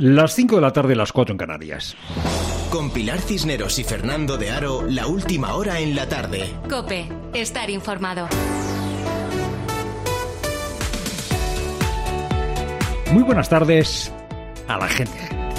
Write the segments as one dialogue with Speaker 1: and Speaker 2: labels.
Speaker 1: Las 5 de la tarde, las 4 en Canarias.
Speaker 2: Con Pilar Cisneros y Fernando de Aro, la última hora en la tarde.
Speaker 3: COPE, estar informado.
Speaker 1: Muy buenas tardes a la gente.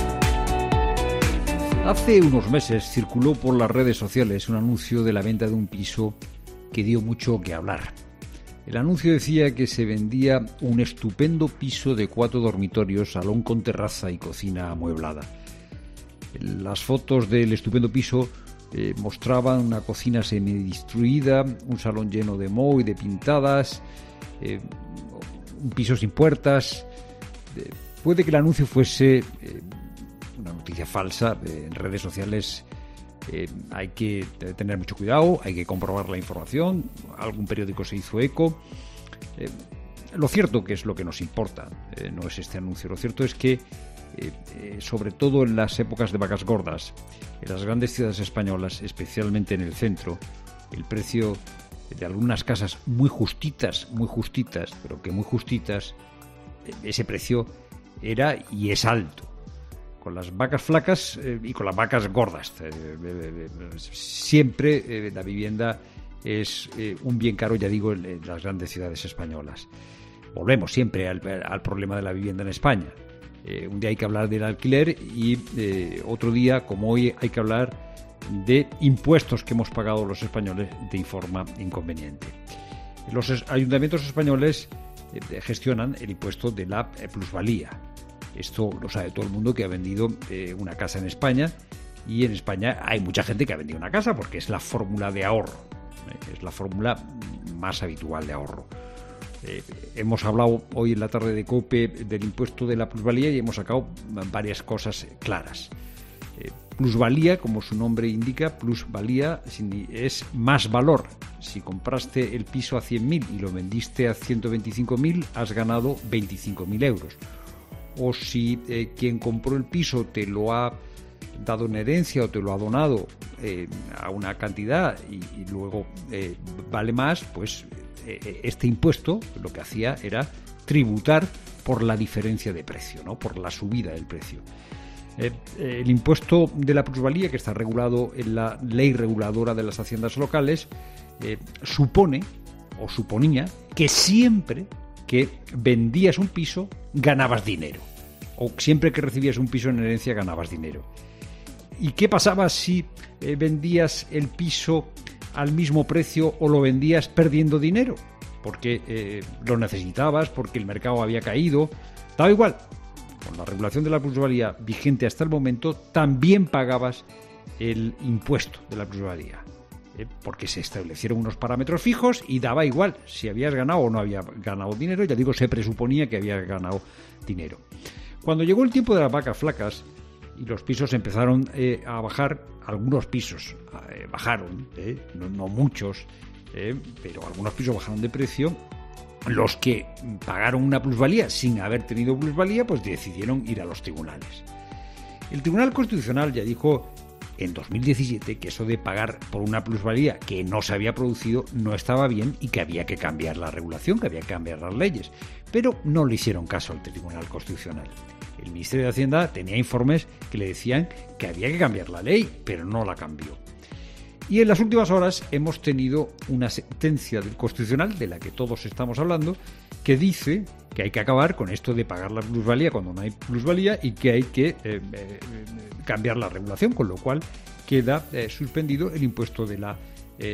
Speaker 1: Hace unos meses circuló por las redes sociales un anuncio de la venta de un piso que dio mucho que hablar. El anuncio decía que se vendía un estupendo piso de 4 dormitorios, salón con terraza y cocina amueblada. Las fotos del estupendo piso mostraban una cocina semidestruida, un salón lleno de moho y de pintadas, un piso sin puertas. Puede que el anuncio fuese una noticia falsa. En redes sociales hay que tener mucho cuidado, hay que comprobar la información. Algún periódico se hizo eco. Lo cierto, que es lo que nos importa, no es este anuncio. Lo cierto es que, sobre todo en las épocas de vacas gordas, en las grandes ciudades españolas, especialmente en el centro, el precio de algunas casas muy justitas, pero que muy justitas, ese precio era y es alto. Con las vacas flacas y con las vacas gordas. Siempre la vivienda es un bien caro, ya digo, en las grandes ciudades españolas. Volvemos siempre al problema de la vivienda en España. Un día hay que hablar del alquiler y otro día, como hoy, hay que hablar de impuestos que hemos pagado los españoles de forma inconveniente. Los ayuntamientos españoles gestionan el impuesto de la plusvalía. Esto lo sabe todo el mundo que ha vendido una casa en España, y en España hay mucha gente que ha vendido una casa porque es la fórmula de ahorro, es la fórmula más habitual de ahorro. Hemos hablado hoy en la tarde de COPE del impuesto de la plusvalía y hemos sacado varias cosas claras. Plusvalía, como su nombre indica, plusvalía es más valor. Si compraste el piso a 100.000 y lo vendiste a 125.000, has ganado 25.000 euros. O si quien compró el piso te lo ha dado en herencia o te lo ha donado a una cantidad y luego vale más, pues este impuesto lo que hacía era tributar por la diferencia de precio, ¿no? Por la subida del precio. El impuesto de la plusvalía, que está regulado en la ley reguladora de las haciendas locales, suponía que siempre que vendías un piso ganabas dinero, o siempre que recibías un piso en herencia ganabas dinero. ¿Y qué pasaba si vendías el piso al mismo precio o lo vendías perdiendo dinero? Porque lo necesitabas, porque el mercado había caído. Daba igual. Con la regulación de la plusvalía vigente hasta el momento, también pagabas el impuesto de la plusvalía. Porque se establecieron unos parámetros fijos y daba igual si habías ganado o no habías ganado dinero. Ya digo, se presuponía que habías ganado dinero. Cuando llegó el tiempo de las vacas flacas y los pisos empezaron a bajar, algunos pisos bajaron, no muchos, pero algunos pisos bajaron de precio. Los que pagaron una plusvalía sin haber tenido plusvalía, pues decidieron ir a los tribunales. El Tribunal Constitucional ya dijo en 2017 que eso de pagar por una plusvalía que no se había producido no estaba bien y que había que cambiar la regulación, que había que cambiar las leyes. Pero no le hicieron caso al Tribunal Constitucional. El Ministerio de Hacienda tenía informes que le decían que había que cambiar la ley, pero no la cambió. Y en las últimas horas hemos tenido una sentencia del Constitucional, de la que todos estamos hablando, que dice que hay que acabar con esto de pagar la plusvalía cuando no hay plusvalía y que hay que cambiar la regulación, con lo cual queda suspendido el impuesto de la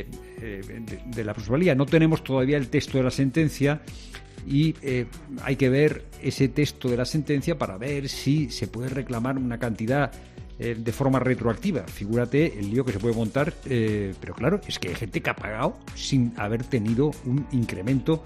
Speaker 1: plusvalía. No tenemos todavía el texto de la sentencia y hay que ver ese texto de la sentencia para ver si se puede reclamar una cantidad de forma retroactiva. Figúrate el lío que se puede montar, pero claro, es que hay gente que ha pagado sin haber tenido un incremento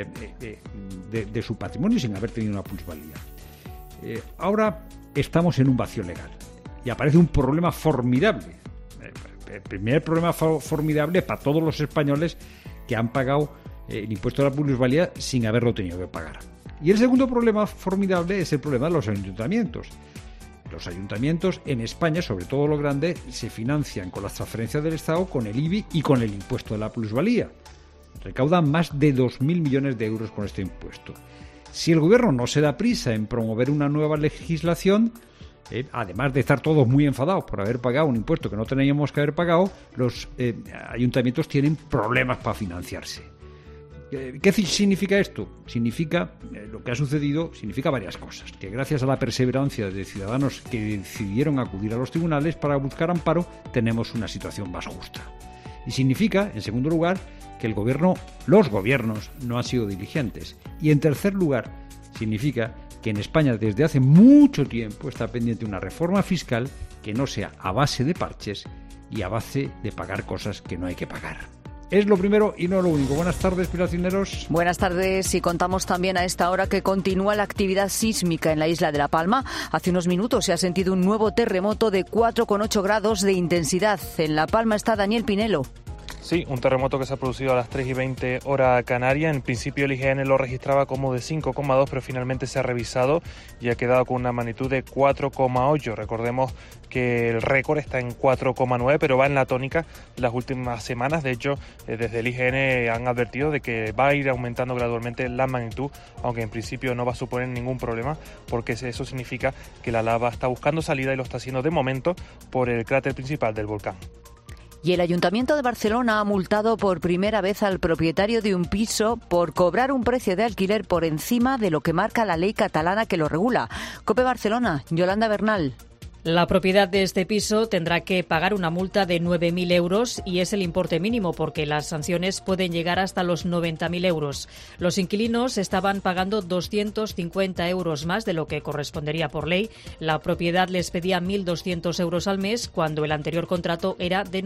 Speaker 1: de su patrimonio, sin haber tenido una plusvalía. Ahora estamos en un vacío legal y aparece un problema formidable. El primer problema formidable para todos los españoles que han pagado el impuesto de la plusvalía sin haberlo tenido que pagar. Y el segundo problema formidable es el problema de los ayuntamientos. Los ayuntamientos en España, sobre todo los grandes, se financian con las transferencias del Estado, con el IBI y con el impuesto de la plusvalía. Recaudan más de 2.000 millones de euros con este impuesto. Si el gobierno no se da prisa en promover una nueva legislación, además de estar todos muy enfadados por haber pagado un impuesto que no teníamos que haber pagado, los ayuntamientos tienen problemas para financiarse. ¿Qué significa esto? Significa, lo que ha sucedido, significa varias cosas. Que gracias a la perseverancia de ciudadanos que decidieron acudir a los tribunales para buscar amparo, tenemos una situación más justa. Y significa, en segundo lugar, que los gobiernos no han sido diligentes. Y en tercer lugar, significa que en España desde hace mucho tiempo está pendiente una reforma fiscal que no sea a base de parches y a base de pagar cosas que no hay que pagar. Es lo primero y no lo único. Buenas tardes, Pilar Cisneros.
Speaker 4: Buenas tardes, y contamos también a esta hora que continúa la actividad sísmica en la isla de La Palma. Hace unos minutos se ha sentido un nuevo terremoto de 4,8 grados de intensidad. En La Palma está Daniel Pinelo.
Speaker 5: Sí, un terremoto que se ha producido a las 3:20 hora canaria. En principio el IGN lo registraba como de 5,2, pero finalmente se ha revisado y ha quedado con una magnitud de 4,8. Recordemos que el récord está en 4,9, pero va en la tónica las últimas semanas. De hecho, desde el IGN han advertido de que va a ir aumentando gradualmente la magnitud, aunque en principio no va a suponer ningún problema, porque eso significa que la lava está buscando salida y lo está haciendo de momento por el cráter principal del volcán.
Speaker 4: Y el Ayuntamiento de Barcelona ha multado por primera vez al propietario de un piso por cobrar un precio de alquiler por encima de lo que marca la ley catalana que lo regula. COPE Barcelona, Yolanda Bernal.
Speaker 6: La propiedad de este piso tendrá que pagar una multa de 9.000 euros y es el importe mínimo porque las sanciones pueden llegar hasta los 90.000 euros. Los inquilinos estaban pagando 250 euros más de lo que correspondería por ley. La propiedad les pedía 1.200 euros al mes cuando el anterior contrato era de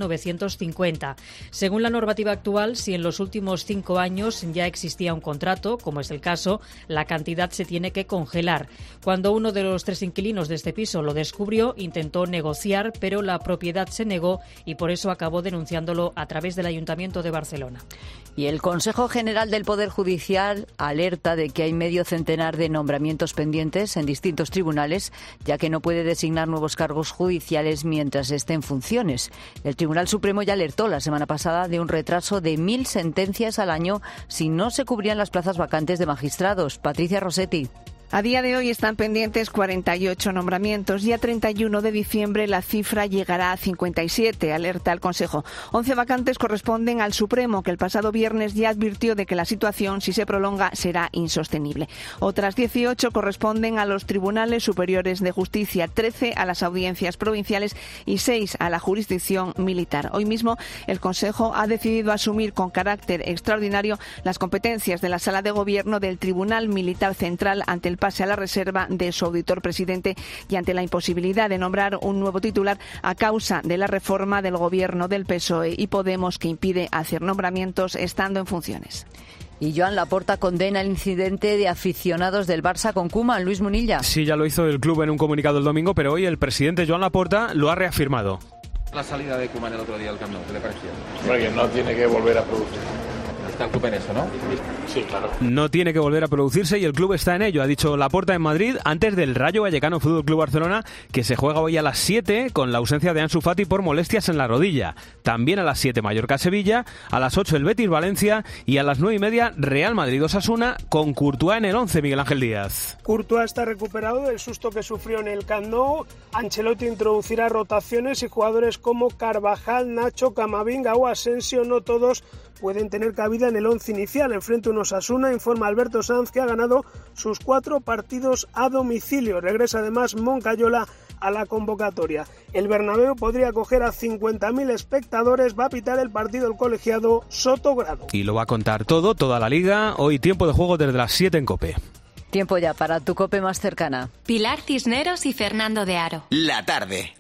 Speaker 6: 950. Según la normativa actual, si en los últimos 5 años ya existía un contrato, como es el caso, la cantidad se tiene que congelar. Cuando uno de los 3 inquilinos de este piso lo descubrió, intentó negociar, pero la propiedad se negó y por eso acabó denunciándolo a través del Ayuntamiento de Barcelona.
Speaker 4: Y el Consejo General del Poder Judicial alerta de que hay medio centenar de nombramientos pendientes en distintos tribunales, ya que no puede designar nuevos cargos judiciales mientras esté en funciones. El Tribunal Supremo ya alertó la semana pasada de un retraso de 1.000 sentencias al año si no se cubrían las plazas vacantes de magistrados. Patricia Rossetti.
Speaker 7: A día de hoy están pendientes 48 nombramientos y a 31 de diciembre la cifra llegará a 57, alerta el Consejo. 11 vacantes corresponden al Supremo, que el pasado viernes ya advirtió de que la situación, si se prolonga, será insostenible. Otras 18 corresponden a los tribunales superiores de justicia, 13 a las audiencias provinciales y 6 a la jurisdicción militar. Hoy mismo el Consejo ha decidido asumir con carácter extraordinario las competencias de la Sala de Gobierno del Tribunal Militar Central ante el pase a la reserva de su auditor presidente y ante la imposibilidad de nombrar un nuevo titular a causa de la reforma del gobierno del PSOE y Podemos, que impide hacer nombramientos estando en funciones.
Speaker 4: Y Joan Laporta condena el incidente de aficionados del Barça con Koeman. Luis Munilla.
Speaker 8: Sí, ya lo hizo el club en un comunicado el domingo, pero hoy el presidente Joan Laporta lo ha reafirmado.
Speaker 9: La salida de Koeman el otro día al Camp Nou, ¿qué le pareció?
Speaker 10: Porque no tiene que volver a producir.
Speaker 9: Está el club en eso, ¿no?
Speaker 10: Sí, claro.
Speaker 8: No tiene que volver a producirse y el club está en ello, ha dicho Laporta en Madrid, antes del Rayo Vallecano Fútbol Club Barcelona, que se juega hoy a las 7 con la ausencia de Ansu Fati por molestias en la rodilla. También a las 7 Mallorca-Sevilla, a las 8 el Betis-Valencia y a las 9:30 Real Madrid-Osasuna con Courtois en el 11, Miguel Ángel Díaz.
Speaker 11: Courtois está recuperado del susto que sufrió en el Camp Nou. Ancelotti introducirá rotaciones y jugadores como Carvajal, Nacho, Camavinga o Asensio, no todos pueden tener cabida en el 11 inicial. Enfrente a un Osasuna, informa Alberto Sanz, que ha ganado sus 4 partidos a domicilio. Regresa además Moncayola a la convocatoria. El Bernabéu podría acoger a 50.000 espectadores. Va a pitar el partido el colegiado Sotogrado.
Speaker 8: Y lo va a contar todo, toda la liga. Hoy tiempo de juego desde las 7 en COPE.
Speaker 4: Tiempo ya para tu COPE más cercana.
Speaker 3: Pilar Cisneros y Fernando de Aro.
Speaker 2: La tarde.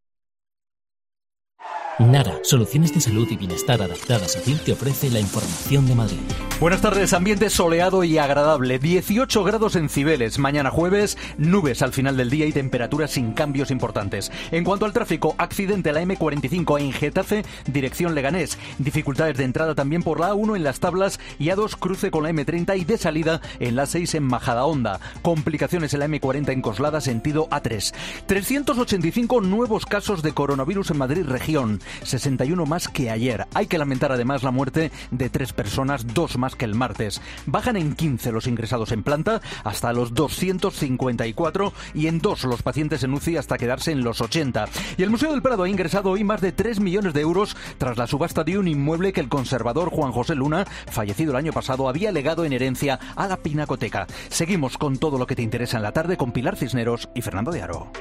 Speaker 12: Nara, soluciones de salud y bienestar adaptadas a ti, te ofrece la información de Madrid.
Speaker 13: Buenas tardes, ambiente soleado y agradable, 18 grados en Cibeles, mañana jueves, nubes al final del día y temperaturas sin cambios importantes. En cuanto al tráfico, accidente a la M45 en Getafe, dirección Leganés, dificultades de entrada también por la A1 en Las Tablas y A2 cruce con la M30 y de salida en la 6 en Majadahonda, complicaciones en la M40 en Coslada, sentido A3. 385 nuevos casos de coronavirus en Madrid región. 61 más que ayer. Hay que lamentar además la muerte de 3 personas, 2 más que el martes. Bajan en 15 los ingresados en planta hasta los 254 y en 2 los pacientes en UCI hasta quedarse en los 80. Y el Museo del Prado ha ingresado hoy más de 3 millones de euros tras la subasta de un inmueble que el conservador Juan José Luna, fallecido el año pasado, había legado en herencia a la Pinacoteca. Seguimos con todo lo que te interesa en la tarde con Pilar Cisneros y Fernando de Aro.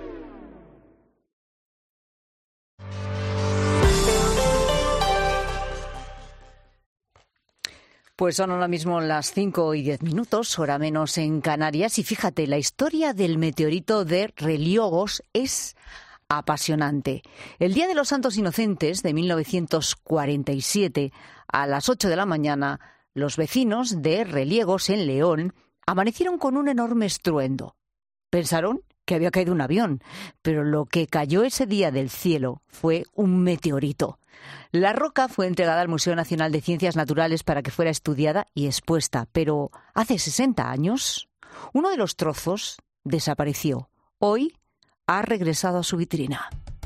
Speaker 4: Pues son ahora mismo las 5:10, hora menos en Canarias. Y fíjate, la historia del meteorito de Reliogos es apasionante. El Día de los Santos Inocentes de 1947, a las 8 de la mañana, los vecinos de Reliegos, en León, amanecieron con un enorme estruendo. Pensaron que había caído un avión, pero lo que cayó ese día del cielo fue un meteorito. La roca fue entregada al Museo Nacional de Ciencias Naturales para que fuera estudiada y expuesta, pero hace 60 años, uno de los trozos desapareció. Hoy ha regresado a su vitrina.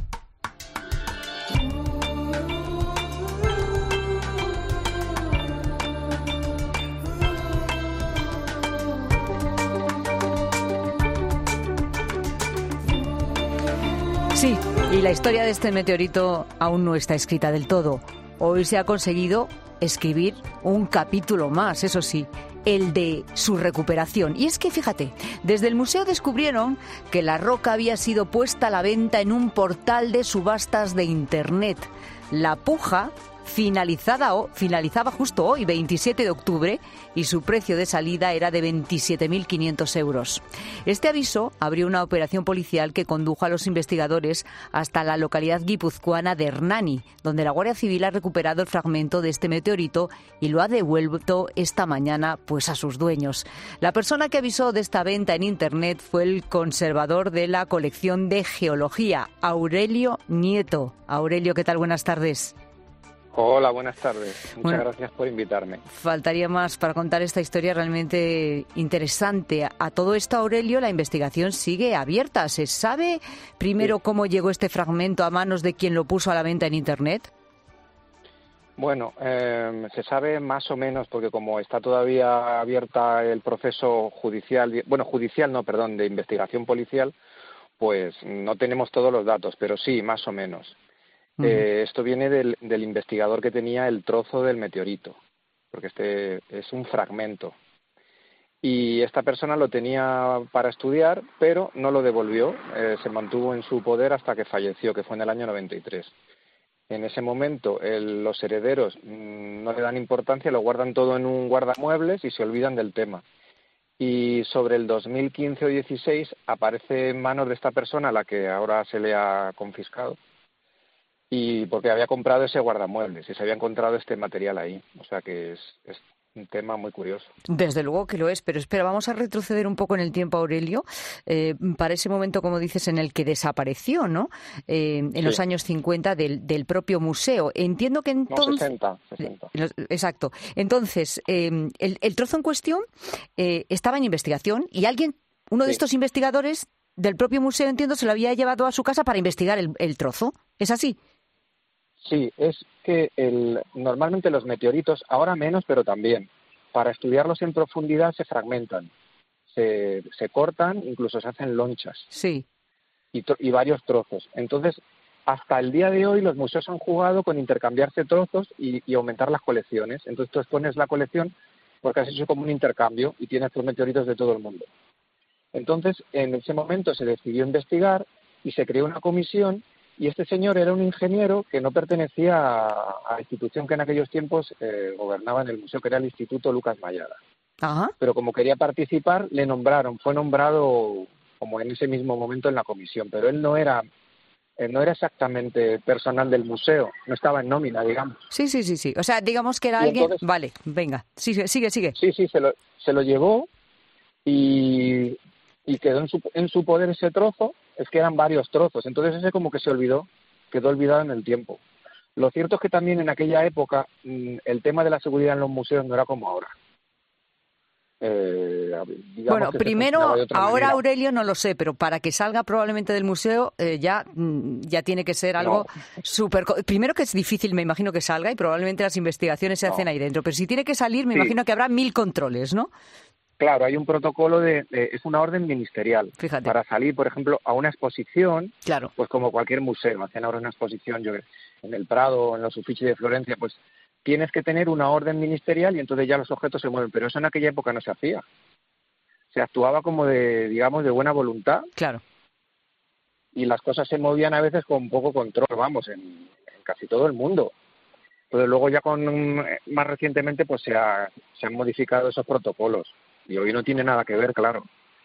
Speaker 4: Sí, y la historia de este meteorito aún no está escrita del todo. Hoy se ha conseguido escribir un capítulo más, eso sí, el de su recuperación. Y es que, fíjate, desde el museo descubrieron que la roca había sido puesta a la venta en un portal de subastas de Internet. La puja finalizaba justo hoy, 27 de octubre, y su precio de salida era de 27.500 euros. Este aviso abrió una operación policial que condujo a los investigadores hasta la localidad guipuzcoana de Hernani, donde la Guardia Civil ha recuperado el fragmento de este meteorito y lo ha devuelto esta mañana pues a sus dueños. La persona que avisó de esta venta en Internet fue el conservador de la colección de geología, Aurelio Nieto. Aurelio, ¿qué tal? Buenas tardes.
Speaker 14: Hola, buenas tardes. Muchas gracias por invitarme.
Speaker 4: Faltaría más para contar esta historia realmente interesante. A todo esto, Aurelio, la investigación sigue abierta. ¿Se sabe primero cómo llegó este fragmento a manos de quien lo puso a la venta en Internet?
Speaker 14: Bueno, se sabe más o menos porque como está todavía abierta el proceso judicial, de investigación policial, pues no tenemos todos los datos, pero sí, más o menos. Esto viene del investigador que tenía el trozo del meteorito, porque este es un fragmento. Y esta persona lo tenía para estudiar, pero no lo devolvió, se mantuvo en su poder hasta que falleció, que fue en el año 93. En ese momento los herederos no le dan importancia, lo guardan todo en un guardamuebles y se olvidan del tema. Y sobre el 2015 o 16 aparece en manos de esta persona, a la que ahora se le ha confiscado, y porque había comprado ese guardamuebles y se había encontrado este material ahí. O sea que es un tema muy curioso.
Speaker 4: Desde luego que lo es, pero espera, vamos a retroceder un poco en el tiempo, Aurelio, para ese momento, como dices, en el que desapareció, ¿no? En los años 50 del propio museo. Entiendo que entonces...
Speaker 14: No, 60.
Speaker 4: Exacto. Entonces, el trozo en cuestión estaba en investigación y uno de estos investigadores del propio museo, entiendo, se lo había llevado a su casa para investigar el trozo. ¿Es así?
Speaker 14: Sí, es que normalmente los meteoritos, ahora menos, pero también, para estudiarlos en profundidad se fragmentan, se cortan, incluso se hacen lonchas.
Speaker 4: Sí.
Speaker 14: Y varios trozos. Entonces, hasta el día de hoy los museos han jugado con intercambiarse trozos y aumentar las colecciones. Entonces tú expones la colección porque has hecho como un intercambio y tienes los meteoritos de todo el mundo. Entonces, en ese momento se decidió investigar y se creó una comisión. Y este señor era un ingeniero que no pertenecía a la institución que en aquellos tiempos gobernaba en el museo, que era el Instituto Lucas Mayada.
Speaker 4: Ajá.
Speaker 14: Pero como quería participar, fue nombrado como en ese mismo momento en la comisión. Pero él no era exactamente personal del museo, no estaba en nómina, digamos.
Speaker 4: Sí. O sea, digamos que era alguien... Entonces, vale, venga, sigue. Sí,
Speaker 14: se lo llevó y quedó en su poder ese trozo. Es que eran varios trozos, entonces ese como que quedó olvidado en el tiempo. Lo cierto es que también en aquella época el tema de la seguridad en los museos no era como ahora.
Speaker 4: Bueno, primero, ahora Aurelio no lo sé, pero para que salga probablemente del museo ya tiene que ser algo súper... Primero que es difícil, me imagino que salga, y probablemente las investigaciones se hacen ahí dentro, pero si tiene que salir, me imagino que habrá 1000 controles, ¿no?
Speaker 14: Claro, hay un protocolo es una orden ministerial.
Speaker 4: Fíjate.
Speaker 14: Para salir, por ejemplo, a una exposición,
Speaker 4: claro,
Speaker 14: pues como cualquier museo, hacen ahora una exposición, en el Prado, en los Uffizi de Florencia, pues tienes que tener una orden ministerial y entonces ya los objetos se mueven, pero eso en aquella época no se hacía. Se actuaba como de buena voluntad.
Speaker 4: Claro.
Speaker 14: Y las cosas se movían a veces con poco control, vamos, en casi todo el mundo. Entonces luego ya más recientemente pues se han modificado esos protocolos. Y hoy no tiene nada que ver, claro.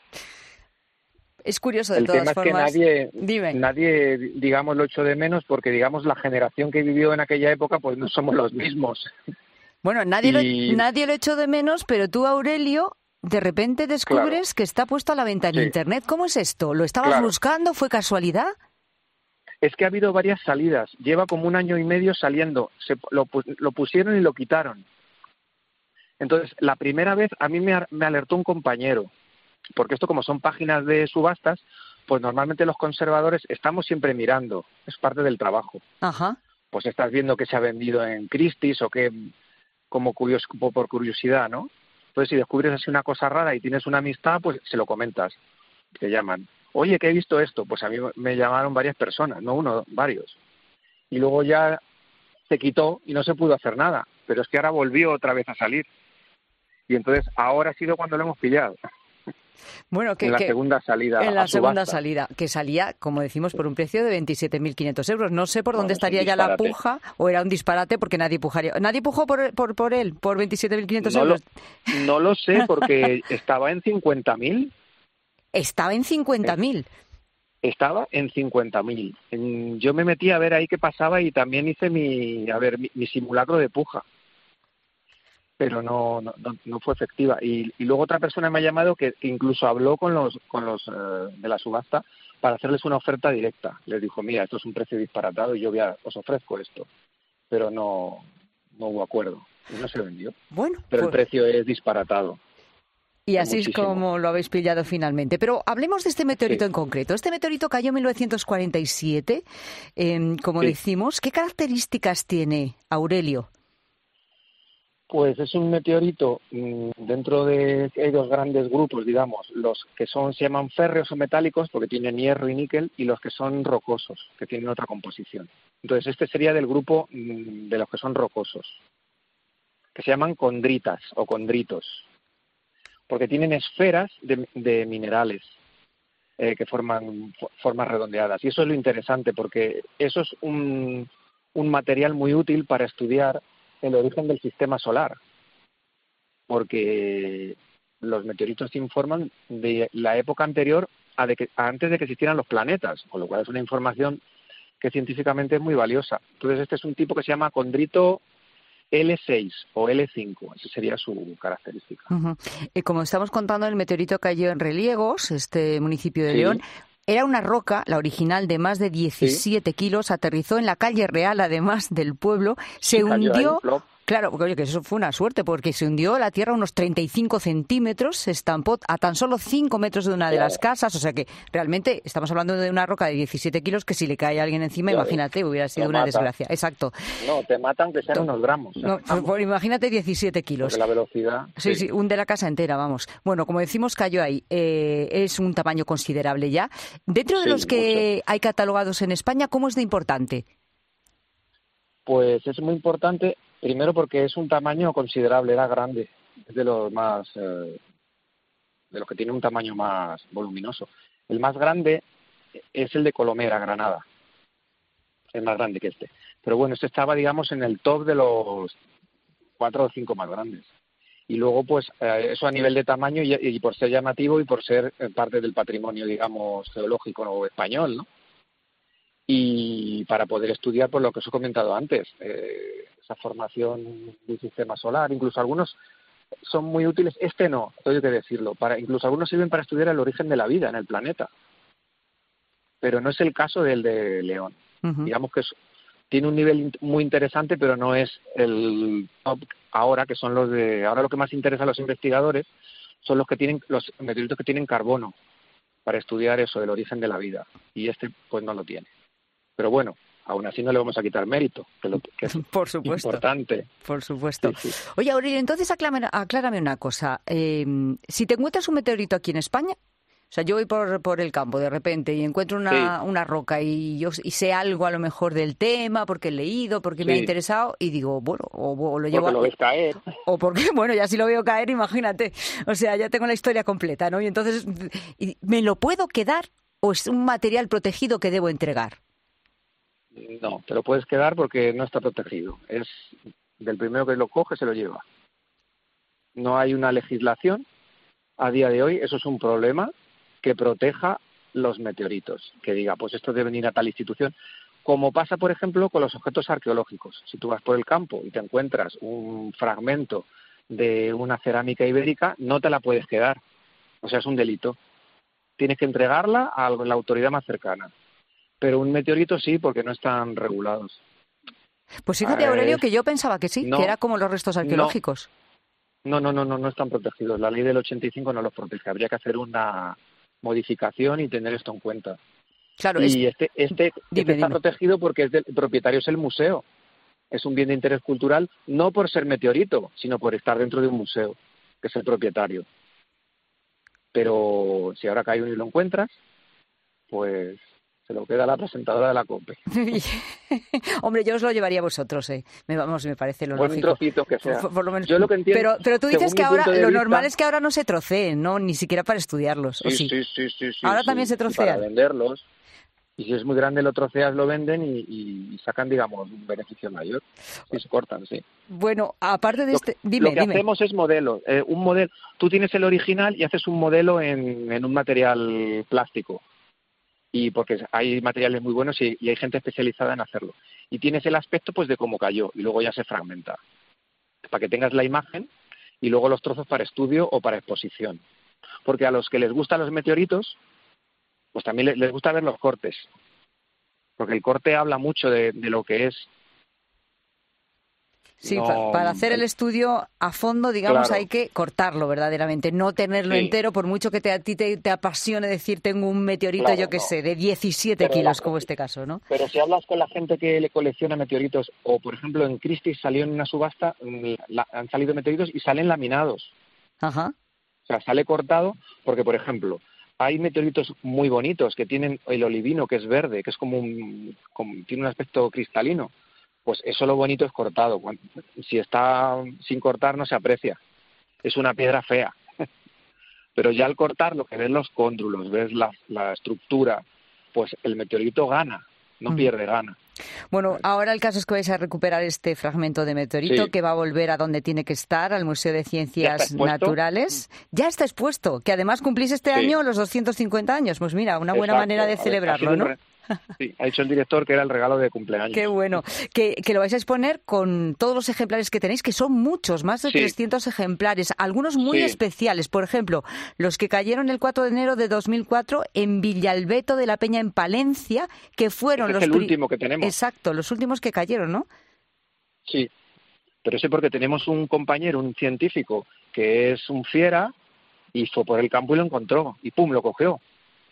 Speaker 4: Es curioso de todas formas.
Speaker 14: El tema es que nadie, digamos, lo echo de menos porque, digamos, la generación que vivió en aquella época pues no somos los mismos.
Speaker 4: Bueno, nadie lo echó de menos, pero tú, Aurelio, de repente descubres que está puesto a la venta en Internet. ¿Cómo es esto? ¿Lo estabas buscando? ¿Fue casualidad?
Speaker 14: Es que ha habido varias salidas. Lleva como 1 año y medio saliendo. Lo pusieron y lo quitaron. Entonces, la primera vez a mí me alertó un compañero, porque esto como son páginas de subastas, pues normalmente los conservadores estamos siempre mirando. Es parte del trabajo.
Speaker 4: Ajá.
Speaker 14: Pues estás viendo que se ha vendido en Christie's o que como por curiosidad, ¿no? Entonces, si descubres así una cosa rara y tienes una amistad, pues se lo comentas. Te llaman. Oye, que he visto esto. Pues a mí me llamaron varias personas, no uno, varios. Y luego ya se quitó y no se pudo hacer nada. Pero es que ahora volvió otra vez a salir. Y entonces ahora ha sido cuando lo hemos pillado.
Speaker 4: Bueno,
Speaker 14: en la segunda salida.
Speaker 4: En la segunda salida, que salía, como decimos, por un precio de 27.500 euros. No sé por dónde estaría ya la puja, o era un disparate porque nadie pujaría. ¿Nadie pujó por él, por 27.500 euros?
Speaker 14: No lo sé, porque estaba en 50.000.
Speaker 4: ¿Estaba en 50.000?
Speaker 14: Estaba en 50.000. Yo me metí a ver ahí qué pasaba y también hice mi simulacro de puja. Pero no fue efectiva. Y luego otra persona me ha llamado que incluso habló con los de la subasta para hacerles una oferta directa. Les dijo, mira, esto es un precio disparatado y yo os ofrezco esto. Pero no hubo acuerdo. Y no se vendió.
Speaker 4: Bueno,
Speaker 14: pero el precio es disparatado.
Speaker 4: Y así es como lo habéis pillado finalmente. Pero hablemos de este meteorito en concreto. Este meteorito cayó en 1947, como decimos. ¿Qué características tiene, Aurelio?
Speaker 14: Pues es un meteorito dentro de... Hay 2 grandes grupos, digamos. Los que se llaman férreos o metálicos, porque tienen hierro y níquel, y los que son rocosos, que tienen otra composición. Entonces este sería del grupo de los que son rocosos, que se llaman condritas o condritos, porque tienen esferas de minerales que forman formas redondeadas. Y eso es lo interesante, porque eso es un material muy útil para estudiar el origen del sistema solar, porque los meteoritos informan de la época anterior antes de que existieran los planetas, con lo cual es una información que científicamente es muy valiosa. Entonces este es un tipo que se llama condrito L6 o L5, esa sería su característica.
Speaker 4: Uh-huh. Como estamos contando, el meteorito cayó en Reliegos, este municipio de León. Era una roca, la original, de más de 17 kilos, aterrizó en la calle real, además del pueblo, se hundió... Claro, porque oye, que eso fue una suerte, porque se hundió la tierra unos 35 centímetros, se estampó a tan solo 5 metros de una de las casas, o sea que realmente estamos hablando de una roca de 17 kilos que si le cae a alguien encima, imagínate, hubiera sido una desgracia. Exacto.
Speaker 14: No, te matan que sean unos gramos.
Speaker 4: No, pues imagínate 17 kilos.
Speaker 14: Porque la velocidad...
Speaker 4: Sí, hunde la casa entera, vamos. Bueno, como decimos, cayó ahí. Es un tamaño considerable ya. Dentro de los que hay catalogados en España, ¿cómo es de importante?
Speaker 14: Pues es muy importante... Primero porque es un tamaño considerable, era grande, es de los más, de los que tiene un tamaño más voluminoso. El más grande es el de Colomera, Granada, es más grande que este. Pero bueno, este estaba, digamos, en el top de los 4 o 5 más grandes. Y luego, pues, eso a nivel de tamaño y por ser llamativo y por ser parte del patrimonio, digamos, geológico español, ¿no? Y para poder estudiar, por lo que os he comentado antes, esa formación del sistema solar, incluso algunos son muy útiles, este no, tengo que decirlo, incluso algunos sirven para estudiar el origen de la vida en el planeta, pero no es el caso del de León. Uh-huh. Digamos que tiene un nivel muy interesante, pero no es el top ahora, que son los de... Ahora lo que más interesa a los investigadores son los meteoritos que tienen carbono, para estudiar eso del origen de la vida, y este pues no lo tiene. Pero bueno, aún así no le vamos a quitar mérito, que es
Speaker 4: por supuesto,
Speaker 14: importante.
Speaker 4: Por supuesto.
Speaker 14: Sí, sí.
Speaker 4: Oye, Aurelio, entonces aclárame una cosa. Si te encuentras un meteorito aquí en España, o sea, yo voy por el campo de repente y encuentro una roca y sé algo a lo mejor del tema porque he leído, porque me ha interesado y digo, bueno, o lo llevo...
Speaker 14: Porque lo ves caer.
Speaker 4: O porque, bueno, ya si lo veo caer, imagínate. O sea, ya tengo la historia completa, ¿no? Y entonces, ¿me lo puedo quedar o es un material protegido que debo entregar?
Speaker 14: No, te lo puedes quedar porque no está protegido. Es del primero que lo coge, se lo lleva. No hay una legislación a día de hoy, eso es un problema, que proteja los meteoritos, que diga, pues esto debe ir a tal institución, como pasa, por ejemplo, con los objetos arqueológicos. Si tú vas por el campo y te encuentras un fragmento de una cerámica ibérica, no te la puedes quedar, o sea, es un delito. Tienes que entregarla a la autoridad más cercana, pero un meteorito sí, porque no están regulados.
Speaker 4: Pues fíjate, Aurelio, que yo pensaba que sí, que era como los restos arqueológicos.
Speaker 14: No están protegidos. La ley del 85 no los protege. Habría que hacer una modificación y tener esto en cuenta.
Speaker 4: Claro,
Speaker 14: y este está protegido porque el propietario es el museo. Es un bien de interés cultural, no por ser meteorito, sino por estar dentro de un museo, que es el propietario. Pero si ahora cae uno y lo encuentras, pues se lo queda la presentadora de la COPE.
Speaker 4: Hombre, yo os lo llevaría a vosotros, me parece lo lógico.
Speaker 14: Un trocito que sea.
Speaker 4: Por lo menos.
Speaker 14: Yo lo que entiendo,
Speaker 4: pero tú dices que ahora lo normal es que ahora no se troceen, ¿no? Ni siquiera para estudiarlos.
Speaker 14: Sí.
Speaker 4: Ahora también se trocean.
Speaker 14: Para venderlos. Y si es muy grande lo troceas, lo venden y sacan, digamos, un beneficio mayor. Y se cortan, sí.
Speaker 4: Bueno, aparte de
Speaker 14: Lo que hacemos es modelo. Un modelo. Tú tienes el original y haces un modelo en un material plástico. Y porque hay materiales muy buenos y hay gente especializada en hacerlo. Y tienes el aspecto pues de cómo cayó y luego ya se fragmenta. Para que tengas la imagen y luego los trozos para estudio o para exposición. Porque a los que les gustan los meteoritos, pues también les gusta ver los cortes. Porque el corte habla mucho de lo que es.
Speaker 4: Sí, para hacer el estudio a fondo, digamos, claro, hay que cortarlo verdaderamente, no tenerlo entero, por mucho que a ti te apasione decir tengo un meteorito, claro, yo qué sé, de 17 kilos, como este caso, ¿no?
Speaker 14: Pero si hablas con la gente que le colecciona meteoritos, o por ejemplo en Christie's salió en una subasta, han salido meteoritos y salen laminados.
Speaker 4: Ajá.
Speaker 14: O sea, sale cortado porque, por ejemplo, hay meteoritos muy bonitos que tienen el olivino, que es verde, que es tiene un aspecto cristalino. Pues eso lo bonito es cortado. Si está sin cortar no se aprecia. Es una piedra fea. Pero ya al cortar lo que ves los cóndrulos, ves la estructura, pues el meteorito gana, no pierde, gana.
Speaker 4: Bueno, ahora el caso es que vais a recuperar este fragmento de meteorito, sí, que va a volver a donde tiene que estar, al Museo de Ciencias Naturales. Ya está expuesto, que además cumplís este año los 250 años. Pues mira, una buena manera de celebrarlo, ¿no?
Speaker 14: Sí, ha dicho el director que era el regalo de cumpleaños.
Speaker 4: Qué bueno. Que lo vais a exponer con todos los ejemplares que tenéis, que son muchos, más de 300 ejemplares, algunos muy especiales. Por ejemplo, los que cayeron el 4 de enero de 2004 en Villalbeto de la Peña, en Palencia, que fueron
Speaker 14: el último que tenemos.
Speaker 4: Exacto, los últimos que cayeron, ¿no?
Speaker 14: Sí, pero sé porque tenemos un compañero, un científico, que es un fiera, y fue por el campo y lo encontró, y ¡pum!, lo cogió.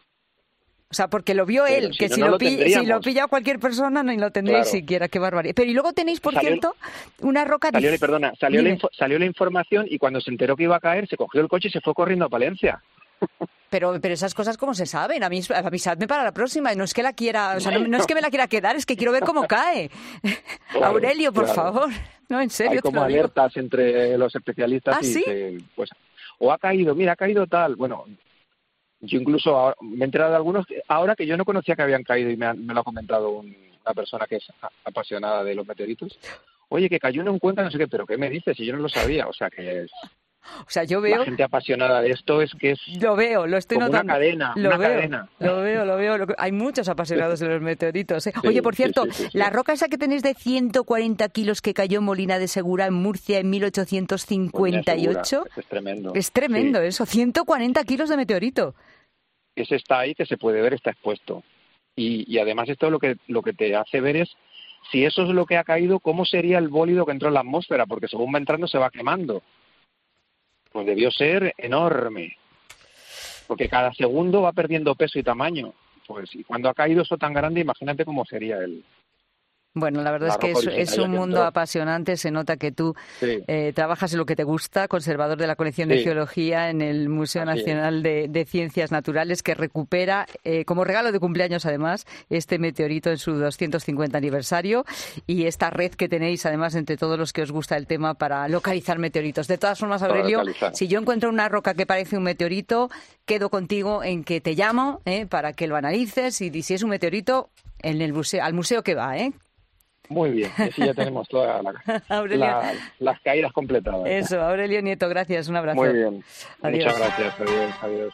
Speaker 4: O sea, porque lo vio él, que si lo pilla cualquier persona no lo tendréis siquiera, qué barbaridad. Pero y luego tenéis, por cierto, una roca...
Speaker 14: Salió la información y cuando se enteró que iba a caer, se cogió el coche y se fue corriendo a Palencia.
Speaker 4: Pero esas cosas, ¿cómo se saben? Avisadme para la próxima. No es que la quiera, o sea, no es que me la quiera quedar, es que quiero ver cómo cae. Claro, Aurelio, por favor. No, en serio.
Speaker 14: Hay como alertas entre los especialistas pues, o ha caído tal. Bueno, yo incluso me he enterado de algunos ahora que yo no conocía que habían caído y me lo ha comentado una persona que es apasionada de los meteoritos. Oye, que cayó en Cuenca, no sé qué, pero ¿qué me dices? Y yo no lo sabía, o sea que es...
Speaker 4: O sea, yo veo...
Speaker 14: La gente apasionada de esto es que es...
Speaker 4: Lo veo, lo estoy notando.
Speaker 14: Una cadena.
Speaker 4: Lo veo. Hay muchos apasionados de los meteoritos, ¿eh? Oye, por cierto, la roca esa que tenéis de 140 kilos que cayó en Molina de Segura, en Murcia, en 1858...
Speaker 14: Es tremendo.
Speaker 4: Es tremendo eso, 140 kilos de meteorito.
Speaker 14: Ese está ahí, que se puede ver, está expuesto. Y además esto lo que te hace ver es, si eso es lo que ha caído, ¿cómo sería el bólido que entró en la atmósfera? Porque según va entrando se va quemando. pues debió ser enorme, porque cada segundo va perdiendo peso y tamaño. Pues y cuando ha caído eso tan grande, imagínate cómo sería el...
Speaker 4: Bueno, la verdad es que es un mundo apasionante. Se nota que tú trabajas en lo que te gusta, conservador de la colección de geología en el Museo Nacional de Ciencias Naturales, que recupera, como regalo de cumpleaños además, este meteorito en su 250 aniversario y esta red que tenéis además entre todos los que os gusta el tema para localizar meteoritos. De todas formas, Aurelio, si yo encuentro una roca que parece un meteorito, quedo contigo en que te llamo para que lo analices y si es un meteorito, en el museo, al museo que va,
Speaker 14: Muy bien, así ya tenemos todas las caídas completadas.
Speaker 4: Eso, Aurelio Nieto, gracias, un abrazo.
Speaker 14: Muy bien,
Speaker 4: adiós.
Speaker 14: Muchas gracias, adiós.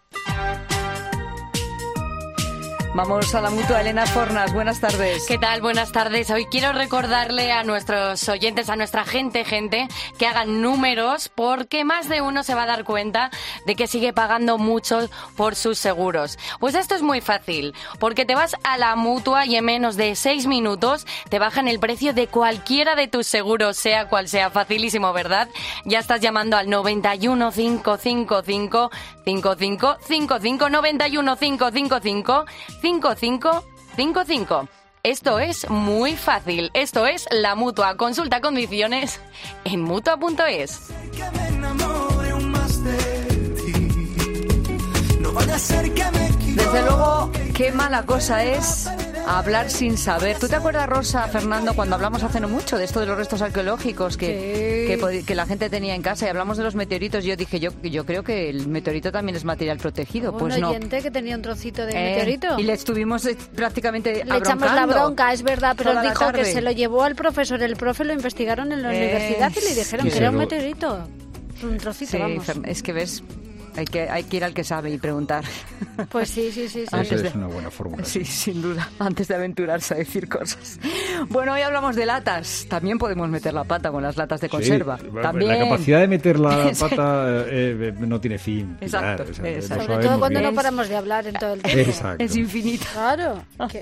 Speaker 4: Vamos a la Mutua. Elena Fornas, buenas tardes.
Speaker 15: ¿Qué tal? Buenas tardes. Hoy quiero recordarle a nuestros oyentes, a nuestra gente, que hagan números, porque más de uno se va a dar cuenta de que sigue pagando mucho por sus seguros. Pues esto es muy fácil, porque te vas a la Mutua y en menos de 6 minutos te bajan el precio de cualquiera de tus seguros, sea cual sea. Facilísimo, ¿verdad? Ya estás llamando al 91 555 5555 91 555 5555. Esto es muy fácil. Esto es la Mutua. Consulta condiciones en Mutua.es.
Speaker 4: Desde luego, qué mala cosa es hablar sin saber. ¿Tú te acuerdas, Rosa, Fernando, cuando hablamos hace no mucho de esto de los restos arqueológicos que la gente tenía en casa y hablamos de los meteoritos? Yo dije, yo creo que el meteorito también es material protegido. Pues no.
Speaker 16: Un oyente que tenía un trocito de meteorito.
Speaker 4: Y le estuvimos prácticamente
Speaker 16: le echamos la bronca, es verdad, pero él dijo
Speaker 4: que
Speaker 16: se lo llevó al profesor. El profe lo investigaron en la universidad y le dijeron que era un meteorito. Un trocito, vamos.
Speaker 4: Es que ves... Hay que ir al que sabe y preguntar.
Speaker 16: Pues sí.
Speaker 1: Esa es una buena fórmula.
Speaker 4: Sí, sin duda, antes de aventurarse a decir cosas. Bueno, hoy hablamos de latas. También podemos meter la pata con las latas de conserva. También.
Speaker 1: La capacidad de meter la pata no tiene fin.
Speaker 4: Exacto.
Speaker 16: Sobre todo cuando no paramos de hablar en todo el tiempo.
Speaker 1: Exacto.
Speaker 4: Es infinito.
Speaker 16: Claro.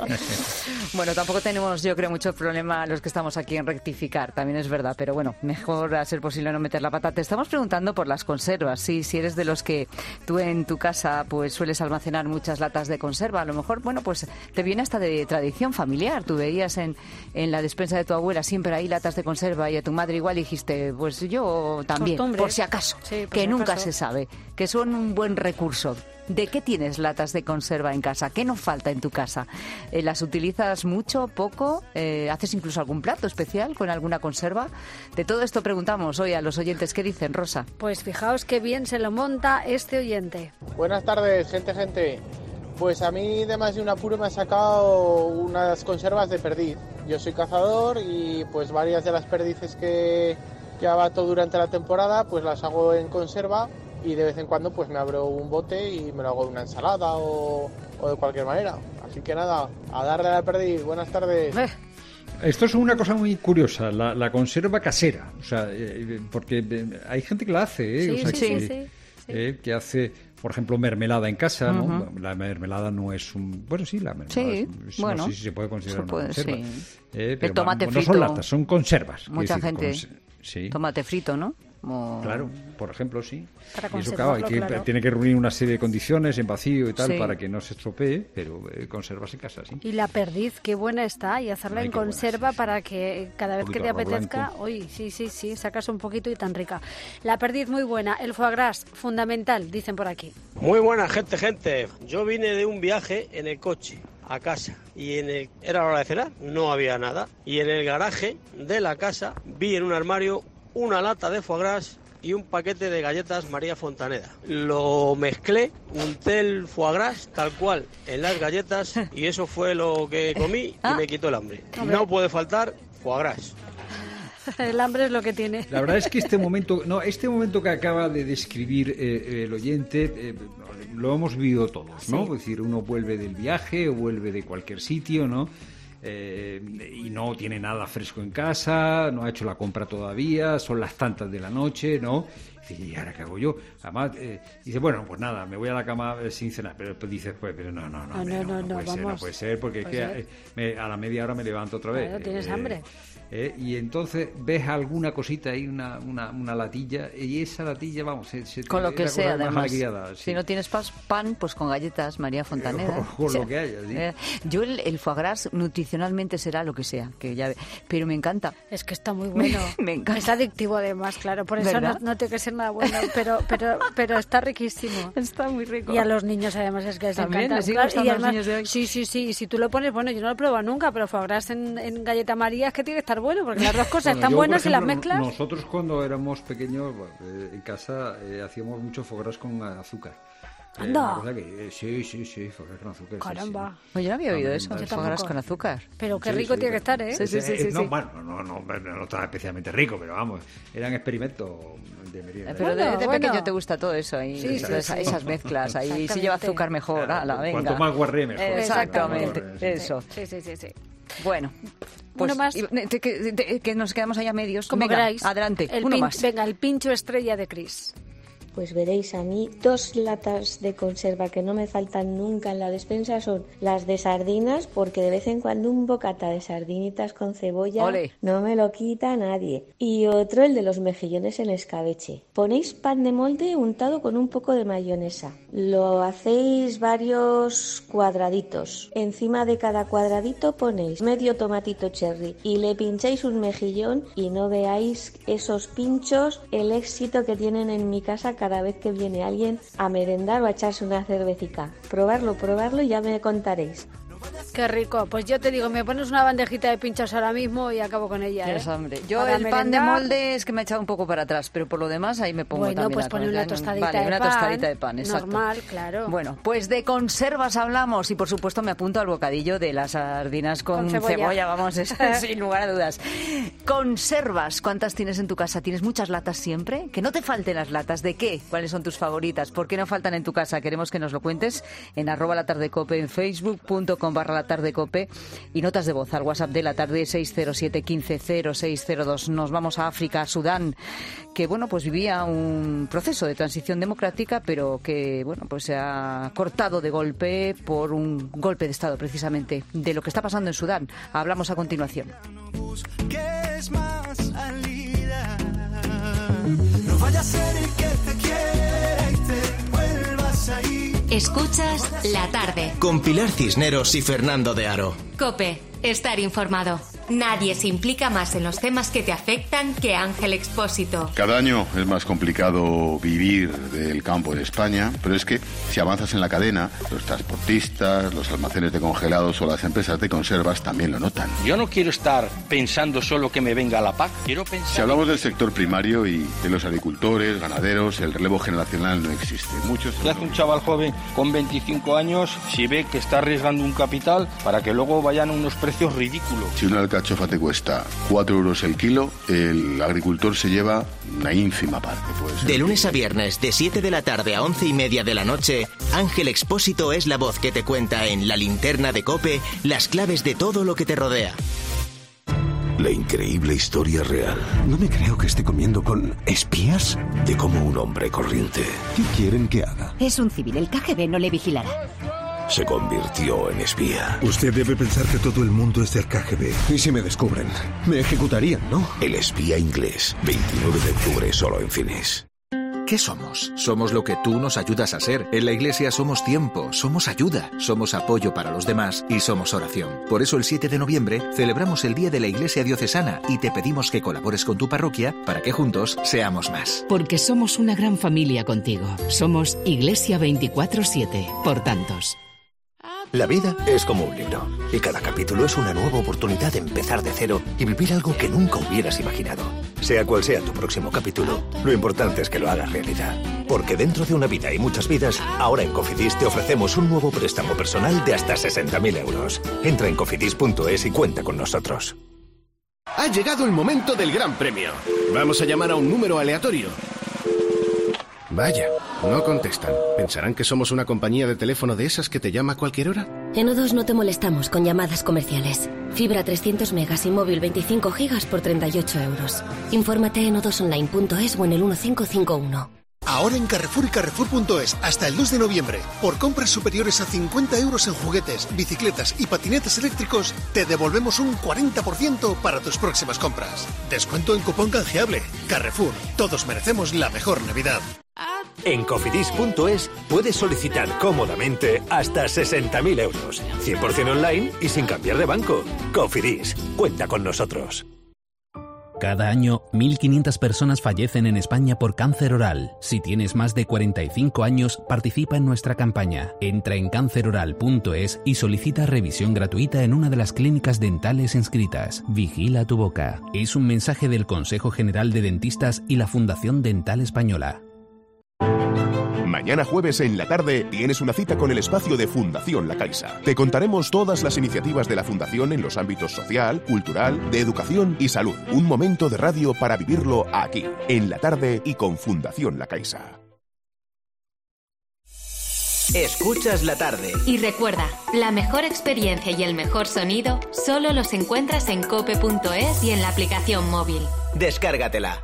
Speaker 4: Bueno, tampoco tenemos, yo creo, mucho problema los que estamos aquí en rectificar. También es verdad. Pero bueno, mejor a ser posible no meter la pata. Te estamos preguntando por las conservas. Sí, si eres de los que tú en tu casa pues sueles almacenar muchas latas de conserva, a lo mejor, bueno, pues te viene hasta de tradición familiar. Tú veías en la despensa de tu abuela siempre hay latas de conserva y a tu madre igual dijiste, pues yo también, por si acaso, que nunca se sabe, que son un buen recurso. ¿De qué tienes latas de conserva en casa? ¿Qué nos falta en tu casa? ¿Las utilizas mucho, poco? ¿Haces incluso algún plato especial con alguna conserva? De todo esto preguntamos hoy a los oyentes. ¿Qué dicen, Rosa?
Speaker 16: Pues fijaos qué bien se lo monta este oyente.
Speaker 17: Buenas tardes, gente. Pues a mí de más de un apuro me ha sacado unas conservas de perdiz. Yo soy cazador y pues varias de las perdices que abato durante la temporada pues las hago en conserva. Y de vez en cuando pues me abro un bote y me lo hago de una ensalada o de cualquier manera. Así que nada, a darle a la perdiz. Buenas tardes.
Speaker 1: Esto es una cosa muy curiosa, la conserva casera. O sea, porque hay gente que la hace, que hace, por ejemplo, mermelada en casa, ¿no? La mermelada no es un... Bueno, sí, la mermelada no sé si se puede considerar una conserva. Pero
Speaker 4: el tomate frito.
Speaker 1: No son latas, son conservas.
Speaker 4: Mucha gente... Tomate frito, ¿no?
Speaker 1: Claro, por ejemplo, sí.
Speaker 16: Para
Speaker 1: eso, claro, tiene que reunir una serie de condiciones en vacío y tal para que no se estropee, pero conservas en casa, sí.
Speaker 16: Y la perdiz, qué buena está, y hacerla en conserva para que cada vez que te apetezca, sí, sacas un poquito y tan rica. La perdiz muy buena, el foie gras, fundamental, dicen por aquí.
Speaker 18: Muy buena, gente. Yo vine de un viaje en el coche a casa y era la hora de cenar, no había nada, y en el garaje de la casa vi en un armario una lata de foie gras y un paquete de galletas María Fontaneda. Lo mezclé, unté el foie gras tal cual en las galletas y eso fue lo que comí y me quitó el hambre. No puede faltar foie gras.
Speaker 16: El hambre es lo que tiene.
Speaker 1: La verdad es que este momento que acaba de describir el oyente, lo hemos vivido todos, ¿no? Es decir, uno vuelve del viaje o vuelve de cualquier sitio, ¿no? Y no tiene nada fresco en casa, no ha hecho la compra todavía, son las tantas de la noche, ¿no? ¿Y ahora qué hago yo? Además, dice, bueno, pues nada, me voy a la cama sin cenar. Pero pues dices, pues, pero no puede ser, porque es que a la media hora me levanto otra vez.
Speaker 16: Claro, tienes hambre.
Speaker 1: Y entonces ves alguna cosita ahí, una latilla, y esa latilla, vamos,
Speaker 4: con lo que sea, además.
Speaker 1: Sí.
Speaker 4: Si no tienes pan, pues con galletas María Fontaneda.
Speaker 1: Con lo que haya, sí.
Speaker 4: Yo el foie gras nutricionalmente será lo que sea, pero me encanta.
Speaker 16: Es que está muy bueno.
Speaker 4: Me encanta.
Speaker 16: Es adictivo además, claro, por eso no tiene que ser nada bueno, pero está riquísimo.
Speaker 4: Está muy rico.
Speaker 16: Y a los niños además es que les
Speaker 4: ¿También
Speaker 16: encanta.
Speaker 4: Claro, y además,
Speaker 16: los niños de hoy. Sí, y si tú lo pones, bueno, yo no lo he probado nunca, pero foie gras en galleta María es que tiene que estar bueno, porque las dos cosas están buenas,
Speaker 1: ejemplo,
Speaker 16: y las mezclas.
Speaker 1: Nosotros cuando éramos pequeños en casa hacíamos mucho foie gras con azúcar.
Speaker 16: Anda.
Speaker 1: Sí, foie gras con azúcar.
Speaker 16: Caramba.
Speaker 1: Sí.
Speaker 4: Pues yo no había oído eso, foie gras con azúcar.
Speaker 16: Pero qué rico tiene que estar, ¿eh?
Speaker 4: Sí.
Speaker 1: Bueno, no estaba especialmente rico, pero vamos, eran experimentos de merienda.
Speaker 4: Pero de pequeño te gusta todo eso, ahí, esas mezclas, ahí si lleva azúcar mejor, venga.
Speaker 1: Cuanto más guarré mejor.
Speaker 4: Exactamente, eso.
Speaker 16: Sí.
Speaker 4: Bueno, pues
Speaker 16: uno más.
Speaker 4: Que nos quedamos allá medios.
Speaker 16: Como
Speaker 4: venga,
Speaker 16: queráis.
Speaker 4: Adelante, uno más.
Speaker 16: Venga, el pincho estrella de Cris.
Speaker 19: Pues veréis, a mí 2 latas de conserva que no me faltan nunca en la despensa son las de sardinas, porque de vez en cuando un bocata de sardinitas con cebolla no me lo quita nadie. Y otro, el de los mejillones en escabeche. Ponéis pan de molde untado con un poco de mayonesa. Lo hacéis varios cuadraditos. Encima de cada cuadradito ponéis medio tomatito cherry y le pincháis un mejillón y no veáis esos pinchos, el éxito que tienen en mi casa cada vez que viene alguien a merendar o a echarse una cervecita. Probarlo y ya me contaréis.
Speaker 16: Qué rico. Pues yo te digo, me pones una bandejita de pinchos ahora mismo y acabo con ella.
Speaker 4: Tienes hambre. Yo
Speaker 16: para
Speaker 4: el
Speaker 16: merendar,
Speaker 4: pan de molde es que me ha echado un poco para atrás, pero por lo demás ahí me pongo también.
Speaker 16: Bueno, pues pone una tostadita
Speaker 4: de pan. Una tostadita de pan, exacto.
Speaker 16: Normal, claro.
Speaker 4: Bueno, pues de conservas hablamos y por supuesto me apunto al bocadillo de las sardinas con cebolla, vamos, sin lugar a dudas. Conservas, ¿cuántas tienes en tu casa? ¿Tienes muchas latas siempre? Que no te falten las latas. ¿De qué? ¿Cuáles son tus favoritas? ¿Por qué no faltan en tu casa? Queremos que nos lo cuentes en @latardecope, en facebook.com/latardecope y notas de voz al WhatsApp de la tarde 607 15 0602. Nos vamos a África, a Sudán, que bueno, pues vivía un proceso de transición democrática, pero que bueno, pues se ha cortado de golpe por un golpe de Estado, precisamente, de lo que está pasando en Sudán. Hablamos a continuación.
Speaker 20: No vaya a ser el que te quiera y te vuelvas a ir.
Speaker 3: Escuchas La Tarde
Speaker 2: con Pilar Cisneros y Fernando de Aro.
Speaker 3: COPE, estar informado. Nadie se implica más en los temas que te afectan que Ángel Expósito.
Speaker 21: Cada año es más complicado vivir del campo en España, pero es que si avanzas en la cadena, los transportistas, los almacenes de congelados o las empresas de conservas también lo notan.
Speaker 22: Yo no quiero estar pensando solo que me venga la PAC, quiero pensar...
Speaker 21: Si hablamos del sector primario y de los agricultores, ganaderos, el relevo generacional no existe. Muchos...
Speaker 22: ¿Qué hace un chaval joven con 25 años si ve que está arriesgando un capital para que luego vayan a unos precios ridículos?
Speaker 21: Si una alcachofa te cuesta 4 euros el kilo, el agricultor se lleva una ínfima parte. Puede ser.
Speaker 2: De lunes a viernes, de 7 de la tarde a 11:30 de la noche, Ángel Expósito es la voz que te cuenta en La Linterna de COPE las claves de todo lo que te rodea.
Speaker 23: La increíble historia real. No me creo que esté comiendo con espías de cómo un hombre corriente. ¿Qué quieren que haga?
Speaker 24: Es un civil, el KGB no le vigilará.
Speaker 23: Se convirtió en espía.
Speaker 25: Usted debe pensar que todo el mundo es del KGB.
Speaker 23: ¿Y si me descubren? Me ejecutarían, ¿no? El espía inglés. 29 de octubre, solo en cines.
Speaker 26: ¿Qué somos? Somos lo que tú nos ayudas a ser. En la Iglesia somos tiempo, somos ayuda, somos apoyo para los demás y somos oración. Por eso el 7 de noviembre celebramos el Día de la Iglesia Diocesana y te pedimos que colabores con tu parroquia para que juntos seamos más.
Speaker 27: Porque somos una gran familia contigo. Somos Iglesia 24/7, por tantos.
Speaker 23: La vida es como un libro y cada capítulo es una nueva oportunidad de empezar de cero y vivir algo que nunca hubieras imaginado. Sea cual sea tu próximo capítulo, lo importante es que lo hagas realidad. Porque dentro de una vida y muchas vidas, ahora en Cofidis te ofrecemos un nuevo préstamo personal de hasta 60.000 euros. Entra en cofidis.es y cuenta con nosotros.
Speaker 28: Ha llegado el momento del gran premio. Vamos a llamar a un número aleatorio. Vaya, no contestan. ¿Pensarán que somos una compañía de teléfono de esas que te llama a cualquier hora?
Speaker 5: En O2 no te molestamos con llamadas comerciales. Fibra 300 megas y móvil 25 gigas por 38 euros. Infórmate en o2online.es o en el 1551.
Speaker 6: Ahora en Carrefour y Carrefour.es, hasta el 2 de noviembre, por compras superiores a 50 euros en juguetes, bicicletas y patinetes eléctricos, te devolvemos un 40% para tus próximas compras. Descuento en cupón canjeable. Carrefour, todos merecemos la mejor Navidad.
Speaker 23: En Cofidis.es puedes solicitar cómodamente hasta 60.000 euros, 100% online y sin cambiar de banco. Cofidis, cuenta con nosotros.
Speaker 27: Cada año, 1.500 personas fallecen en España por cáncer oral. Si tienes más de 45 años, participa en nuestra campaña. Entra en canceroral.es y solicita revisión gratuita en una de las clínicas dentales inscritas. Vigila tu boca. Es un mensaje del Consejo General de Dentistas y la Fundación Dental Española.
Speaker 28: Mañana jueves en la tarde tienes una cita con el espacio de Fundación La Caixa. Te contaremos todas las iniciativas de la Fundación en los ámbitos social, cultural, de educación y salud. Un momento de radio para vivirlo aquí, en la tarde y con Fundación La Caixa.
Speaker 2: Escuchas la tarde.
Speaker 3: Y recuerda, la mejor experiencia y el mejor sonido solo los encuentras en cope.es y en la aplicación móvil.
Speaker 2: Descárgatela.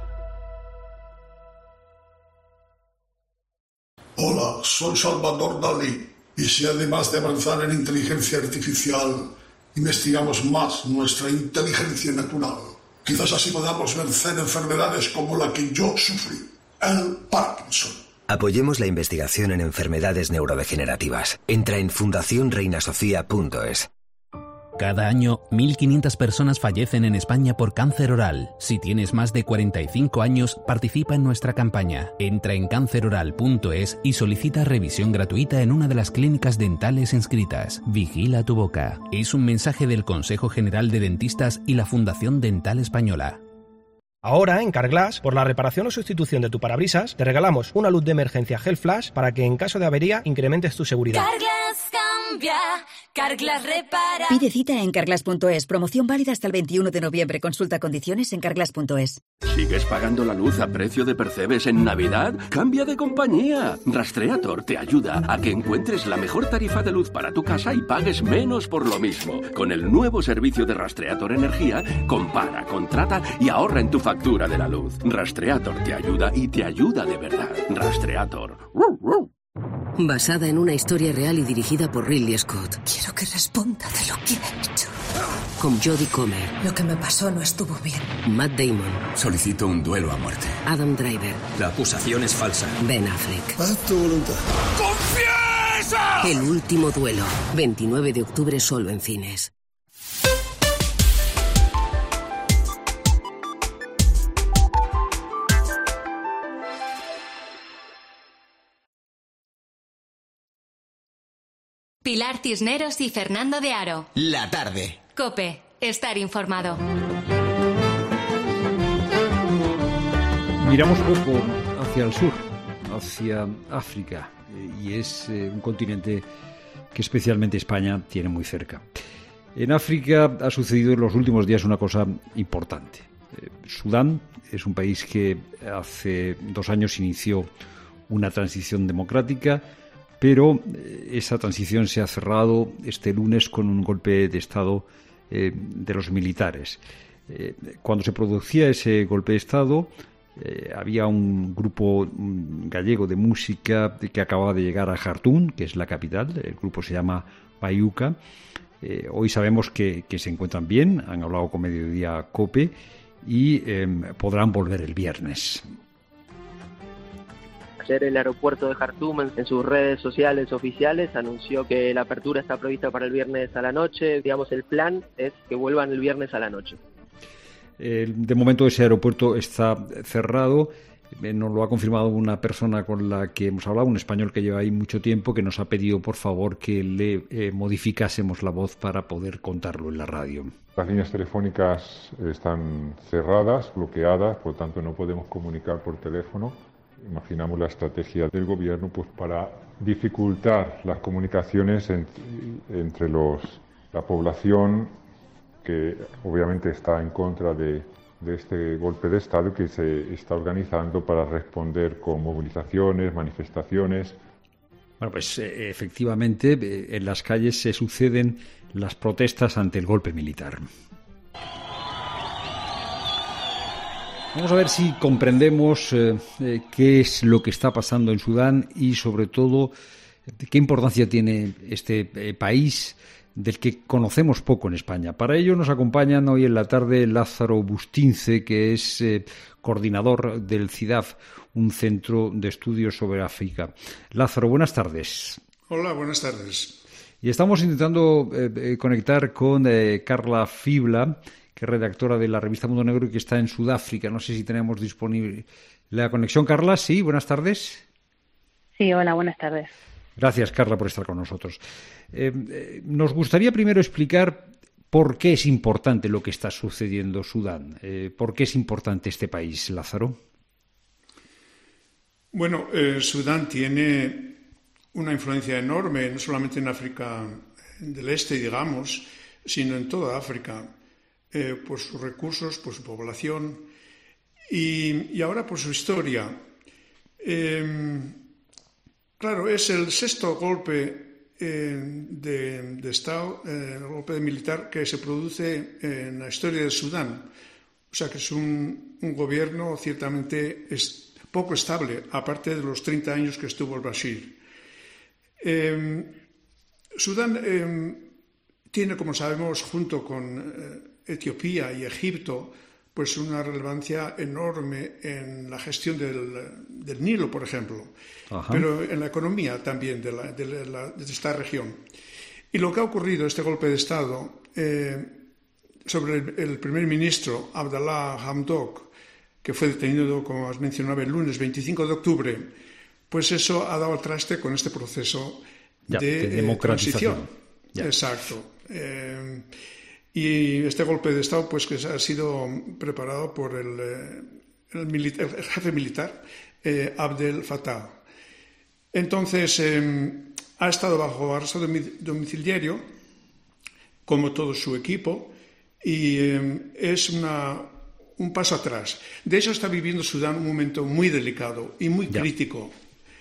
Speaker 7: Hola, soy Salvador Dalí, y si además de avanzar en inteligencia artificial, investigamos más nuestra inteligencia natural, quizás así podamos vencer enfermedades como la que yo sufrí, el Parkinson.
Speaker 23: Apoyemos la investigación en enfermedades neurodegenerativas. Entra en fundacionreinasofía.es.
Speaker 27: Cada año, 1.500 personas fallecen en España por cáncer oral. Si tienes más de 45 años, participa en nuestra campaña. Entra en canceroral.es y solicita revisión gratuita en una de las clínicas dentales inscritas. Vigila tu boca. Es un mensaje del Consejo General de Dentistas y la Fundación Dental Española.
Speaker 8: Ahora, en Carglass, por la reparación o sustitución de tu parabrisas, te regalamos una luz de emergencia Gel Flash para que en caso de avería incrementes tu seguridad.
Speaker 9: Carglass cambia, Carglass repara.
Speaker 24: Pide cita en carglass.es. Promoción válida hasta el 21 de noviembre. Consulta condiciones en carglass.es.
Speaker 10: ¿Sigues pagando la luz a precio de percebes en Navidad? ¡Cambia de compañía! Rastreator te ayuda a que encuentres la mejor tarifa de luz para tu casa y pagues menos por lo mismo. Con el nuevo servicio de Rastreator Energía, compara, contrata y ahorra en tu factura de la luz. Rastreator te ayuda y te ayuda de verdad. Rastreator.
Speaker 5: Basada en una historia real y dirigida por Ridley Scott.
Speaker 9: Quiero que responda de lo que ha hecho.
Speaker 5: Con Jodie Comer.
Speaker 9: Lo que me pasó no estuvo bien.
Speaker 5: Matt Damon.
Speaker 11: Solicito un duelo a muerte.
Speaker 5: Adam Driver.
Speaker 11: La acusación es falsa.
Speaker 5: Ben Affleck.
Speaker 7: Haz tu voluntad.
Speaker 11: ¡Confiesa!
Speaker 5: El último duelo. 29 de octubre solo en cines.
Speaker 3: Pilar Cisneros y Fernando de Aro.
Speaker 2: La tarde.
Speaker 3: COPE. Estar informado.
Speaker 1: Miramos poco hacia el sur, hacia África, y es un continente que especialmente España tiene muy cerca. En África ha sucedido en los últimos días una cosa importante. Sudán es un país que hace 2 años inició una transición democrática, pero esa transición se ha cerrado este lunes con un golpe de Estado de los militares. Cuando se producía ese golpe de Estado, había un grupo gallego de música que acababa de llegar a Jartum, que es la capital. El grupo se llama Bayuca. Hoy sabemos que se encuentran bien, han hablado con Mediodía COPE y podrán volver el viernes.
Speaker 12: Ayer el aeropuerto de Jartum en sus redes sociales oficiales anunció que la apertura está prevista para el viernes a la noche. Digamos, el plan es que vuelvan el viernes a la noche.
Speaker 1: De momento ese aeropuerto está cerrado. Nos lo ha confirmado una persona con la que hemos hablado, un español que lleva ahí mucho tiempo, que nos ha pedido por favor que le modificásemos la voz para poder contarlo en la radio.
Speaker 29: Las líneas telefónicas están cerradas, bloqueadas, por lo tanto no podemos comunicar por teléfono. Imaginamos la estrategia del gobierno pues para dificultar las comunicaciones entre la población, que obviamente está en contra de este golpe de Estado, que se está organizando para responder con movilizaciones, manifestaciones.
Speaker 1: Bueno, pues efectivamente en las calles se suceden las protestas ante el golpe militar. Vamos a ver si comprendemos qué es lo que está pasando en Sudán y, sobre todo, qué importancia tiene este país del que conocemos poco en España. Para ello nos acompañan hoy en la tarde Lázaro Bustince, que es coordinador del CIDAF, un centro de estudios sobre África. Lázaro, buenas tardes.
Speaker 4: Hola, buenas tardes.
Speaker 1: Y estamos intentando conectar con Carla Fibla, que es redactora de la revista Mundo Negro y que está en Sudáfrica. No sé si tenemos disponible la conexión. Carla, sí, buenas tardes.
Speaker 13: Sí, hola, buenas tardes.
Speaker 1: Gracias, Carla, por estar con nosotros. Nos gustaría primero explicar por qué es importante lo que está sucediendo en Sudán. ¿Por qué es importante este país, Lázaro?
Speaker 4: Bueno, Sudán tiene una influencia enorme, no solamente en África del Este, digamos, sino en toda África, por sus recursos, por su población y ahora por su historia. Claro, es el sexto golpe de Estado, golpe militar que se produce en la historia de Sudán. O sea que es un gobierno ciertamente poco estable, aparte de los 30 años que estuvo el Bashir. Sudán tiene, como sabemos, junto con Etiopía y Egipto, pues una relevancia enorme en la gestión del Nilo, por ejemplo, pero en la economía también de esta región. Y lo que ha ocurrido, este golpe de Estado, sobre el primer ministro Abdallah Hamdok, que fue detenido, como has mencionado, el lunes 25 de octubre, pues eso ha dado al traste con este proceso de democratización. Exacto. Y este golpe de Estado, pues que ha sido preparado por el jefe militar, Abdel Fattah. Entonces, ha estado bajo arresto domiciliario, como todo su equipo, y es un paso atrás. De hecho, está viviendo Sudán un momento muy delicado y muy crítico,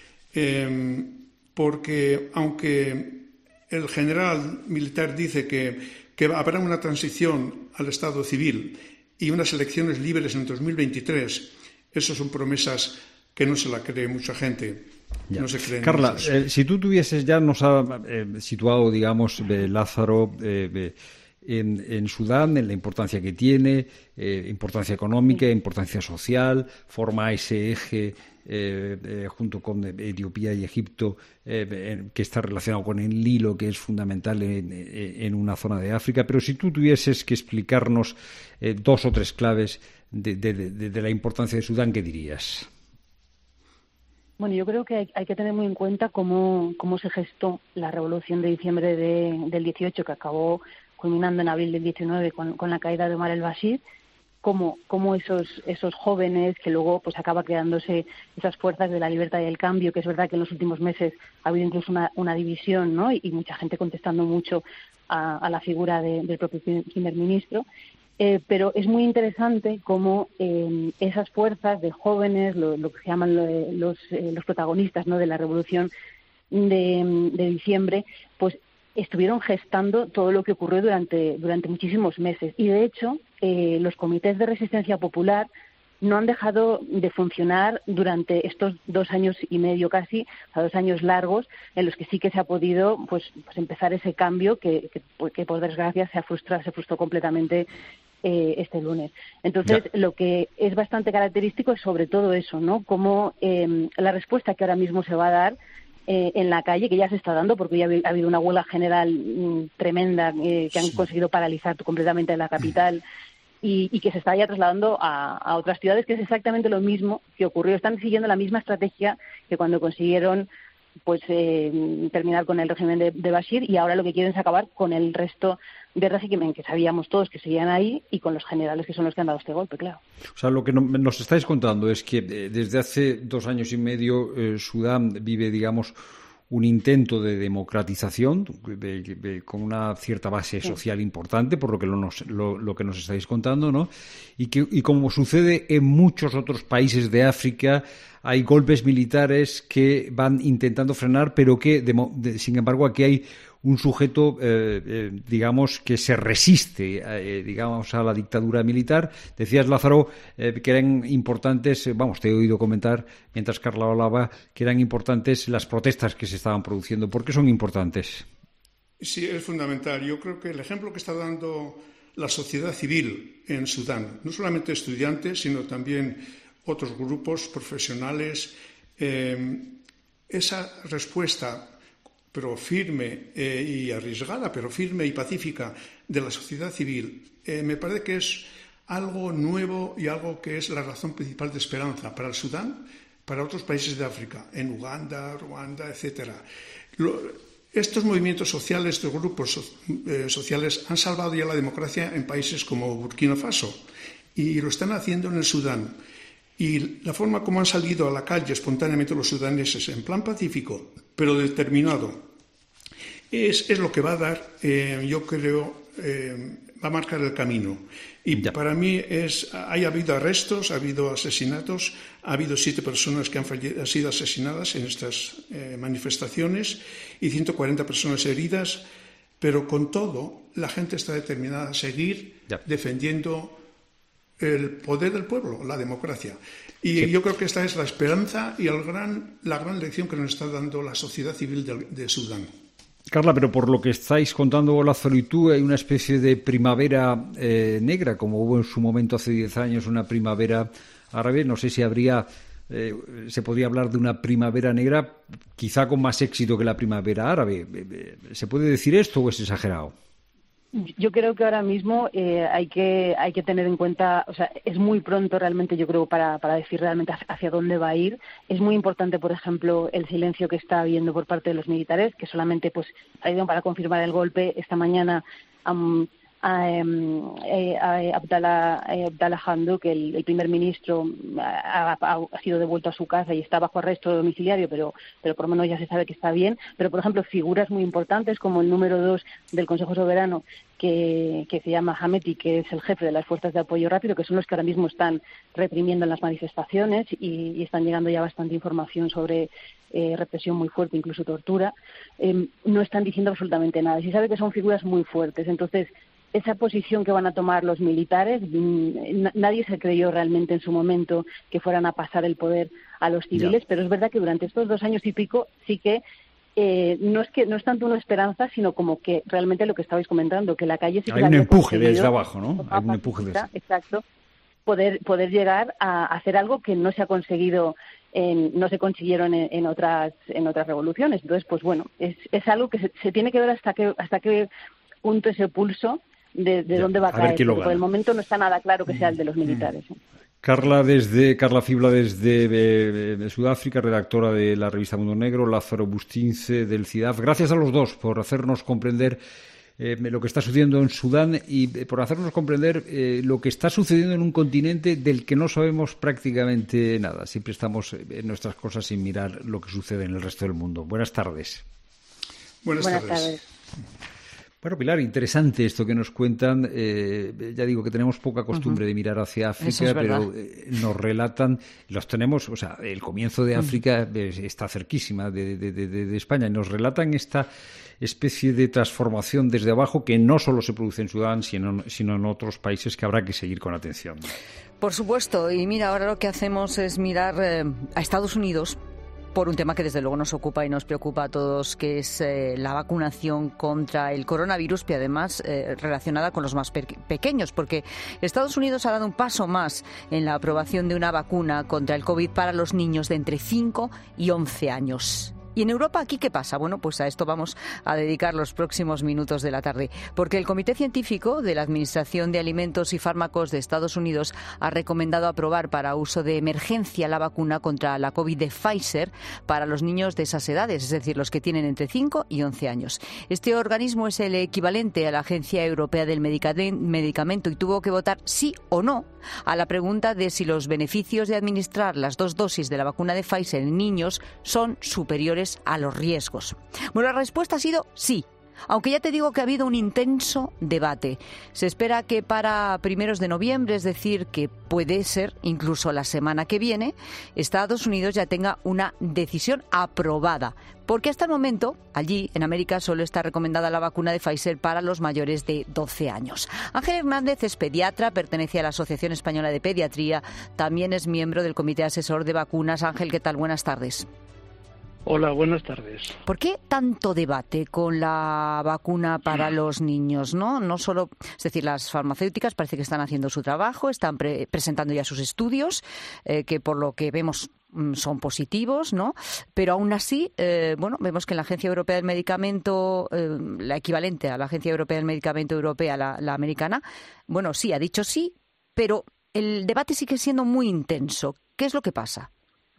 Speaker 4: porque aunque el general militar dice que habrá una transición al Estado civil y unas elecciones libres en 2023, esas son promesas que no se la cree mucha gente. No se creen.
Speaker 1: Carla, si tú tuvieses, ya nos ha situado, digamos, Lázaro, en Sudán, en la importancia que tiene, importancia económica, importancia social, forma ese eje junto con Etiopía y Egipto, que está relacionado con el Nilo, que es fundamental en una zona de África. Pero si tú tuvieses que explicarnos dos o tres claves de la importancia de Sudán, ¿qué dirías?
Speaker 13: Bueno, yo creo que hay que tener muy en cuenta cómo se gestó la revolución de diciembre del 18, que acabó culminando en abril del 19 con la caída de Omar el-Bashir, cómo esos jóvenes, que luego pues acaba creándose esas fuerzas de la libertad y el cambio, que es verdad que en los últimos meses ha habido incluso una división, ¿no? Y mucha gente contestando mucho a la figura del propio primer ministro. Pero es muy interesante cómo esas fuerzas de jóvenes, lo que se llaman los protagonistas, ¿no?, de la revolución de diciembre, pues estuvieron gestando todo lo que ocurrió durante muchísimos meses. Y de hecho, los comités de resistencia popular no han dejado de funcionar durante estos 2 años y medio casi, o 2 años largos, en los que sí que se ha podido pues empezar ese cambio que por desgracia se frustró completamente este lunes. Entonces, lo que es bastante característico es sobre todo eso, ¿no? Cómo la respuesta que ahora mismo se va a dar en la calle, que ya se está dando, porque ya ha habido una huelga general tremenda que han conseguido paralizar completamente la capital y que se está ya trasladando a otras ciudades, que es exactamente lo mismo que ocurrió. Están siguiendo la misma estrategia que cuando consiguieron pues terminar con el régimen de Bashir, y ahora lo que quieren es acabar con el resto de régimen que sabíamos todos que seguían ahí y con los generales que son los que han dado este golpe, claro.
Speaker 1: O sea, lo que nos estáis contando es que desde hace 2 años y medio Sudán vive, digamos, un intento de democratización con una cierta base social importante, por lo que nos estáis contando, ¿no? Y como sucede en muchos otros países de África, hay golpes militares que van intentando frenar, pero que, sin embargo, aquí hay un sujeto, digamos, que se resiste, digamos, a la dictadura militar. Decías, Lázaro, que eran importantes, te he oído comentar, mientras Carla hablaba, que eran importantes las protestas que se estaban produciendo. ¿Por qué son importantes?
Speaker 4: Sí, es fundamental. Yo creo que el ejemplo que está dando la sociedad civil en Sudán, no solamente estudiantes, sino también otros grupos profesionales, esa respuesta pero firme y arriesgada, pero firme y pacífica de la sociedad civil, me parece que es algo nuevo y algo que es la razón principal de esperanza para el Sudán, para otros países de África, en Uganda, Ruanda, etc. Estos movimientos sociales, estos grupos sociales han salvado ya la democracia en países como Burkina Faso y lo están haciendo en el Sudán. Y la forma como han salido a la calle espontáneamente los sudaneses en plan pacífico, pero determinado, es lo que va a dar, yo creo, va a marcar el camino. Y para mí ha habido arrestos, ha habido asesinatos, ha habido 7 personas que han sido asesinadas en estas manifestaciones y 140 personas heridas, pero con todo la gente está determinada a seguir defendiendo el poder del pueblo, la democracia. Y yo creo que esta es la esperanza y la gran lección que nos está dando la sociedad civil de Sudán.
Speaker 1: Carla, pero por lo que estáis contando, Lázaro y tú, hay una especie de primavera negra, como hubo en su momento hace 10 años una primavera árabe. No sé si se podría hablar de una primavera negra, quizá con más éxito que la primavera árabe. ¿Se puede decir esto o es exagerado?
Speaker 13: Yo creo que ahora mismo hay que tener en cuenta, o sea, es muy pronto realmente, yo creo, para decir realmente hacia dónde va a ir. Es muy importante, por ejemplo, el silencio que está habiendo por parte de los militares, que solamente ha ido para confirmar el golpe. Esta mañana Abdallah Hamdok, el primer ministro, ha sido devuelto a su casa y está bajo arresto domiciliario, pero por lo menos ya se sabe que está bien. Pero, por ejemplo, figuras muy importantes como el número 2 del Consejo Soberano, que se llama Hameti, que es el jefe de las fuerzas de apoyo rápido, que son los que ahora mismo están reprimiendo en las manifestaciones y están llegando ya bastante información sobre represión muy fuerte, incluso tortura. No están diciendo absolutamente nada. Se sabe que son figuras muy fuertes. Entonces, esa posición que van a tomar los militares, nadie se creyó realmente en su momento que fueran a pasar el poder a los civiles, pero es verdad que durante estos 2 años y pico sí que no es tanto una esperanza, sino como que realmente lo que estabais comentando, que la calle sí que
Speaker 1: hay un empuje desde abajo, ¿no? Hay un empuje desde abajo.
Speaker 13: Exacto. Poder llegar a hacer algo que no se ha conseguido, no se consiguieron en otras revoluciones. Entonces, pues bueno, es algo que se tiene que ver hasta qué punto ese pulso de dónde va a caer, porque por el momento no está nada claro que sea el de los militares.
Speaker 1: Carla Fibla desde Sudáfrica, redactora de la revista Mundo Negro, Lázaro Bustince del CIDAF. Gracias a los dos por hacernos comprender lo que está sucediendo en Sudán y por hacernos comprender lo que está sucediendo en un continente del que no sabemos prácticamente nada. Siempre estamos en nuestras cosas sin mirar lo que sucede en el resto del mundo. Buenas tardes.
Speaker 4: Buenas tardes.
Speaker 1: Bueno, Pilar, interesante esto que nos cuentan. Ya digo que tenemos poca costumbre de mirar hacia África, pero nos relatan, el comienzo de África está cerquísima de España, y nos relatan esta especie de transformación desde abajo que no solo se produce en Sudán, sino en otros países que habrá que seguir con atención.
Speaker 14: Por supuesto, y mira, ahora lo que hacemos es mirar a Estados Unidos, por un tema que desde luego nos ocupa y nos preocupa a todos, que es la vacunación contra el coronavirus, y además relacionada con los más pequeños, porque Estados Unidos ha dado un paso más en la aprobación de una vacuna contra el COVID para los niños de entre 5 y 11 años. ¿Y en Europa aquí qué pasa? Bueno, pues a esto vamos a dedicar los próximos minutos de la tarde, porque el Comité Científico de la Administración de Alimentos y Fármacos de Estados Unidos ha recomendado aprobar para uso de emergencia la vacuna contra la COVID de Pfizer para los niños de esas edades, es decir, los que tienen entre 5 y 11 años. Este organismo es el equivalente a la Agencia Europea del Medicamento y tuvo que votar sí o no a la pregunta de si los beneficios de administrar las 2 dosis de la vacuna de Pfizer en niños son superiores mayores a los riesgos. Bueno, la respuesta ha sido sí. Aunque ya te digo que ha habido un intenso debate. Se espera que para primeros de noviembre, es decir, que puede ser incluso la semana que viene, Estados Unidos ya tenga una decisión aprobada. Porque hasta el momento, allí en América, solo está recomendada la vacuna de Pfizer para los mayores de 12 años. Ángel Hernández es pediatra, pertenece a la Asociación Española de Pediatría, también es miembro del Comité Asesor de Vacunas. Ángel, ¿qué tal? Buenas tardes.
Speaker 15: Hola, buenas tardes.
Speaker 14: ¿Por qué tanto debate con la vacuna para los niños? No solo, es decir, las farmacéuticas parece que están haciendo su trabajo, están presentando ya sus estudios, que por lo que vemos son positivos, ¿no? Pero aún así, vemos que la Agencia Europea del Medicamento, la equivalente a la Agencia Europea del Medicamento Europea, la americana, sí, ha dicho sí, pero el debate sigue siendo muy intenso. ¿Qué es lo que pasa?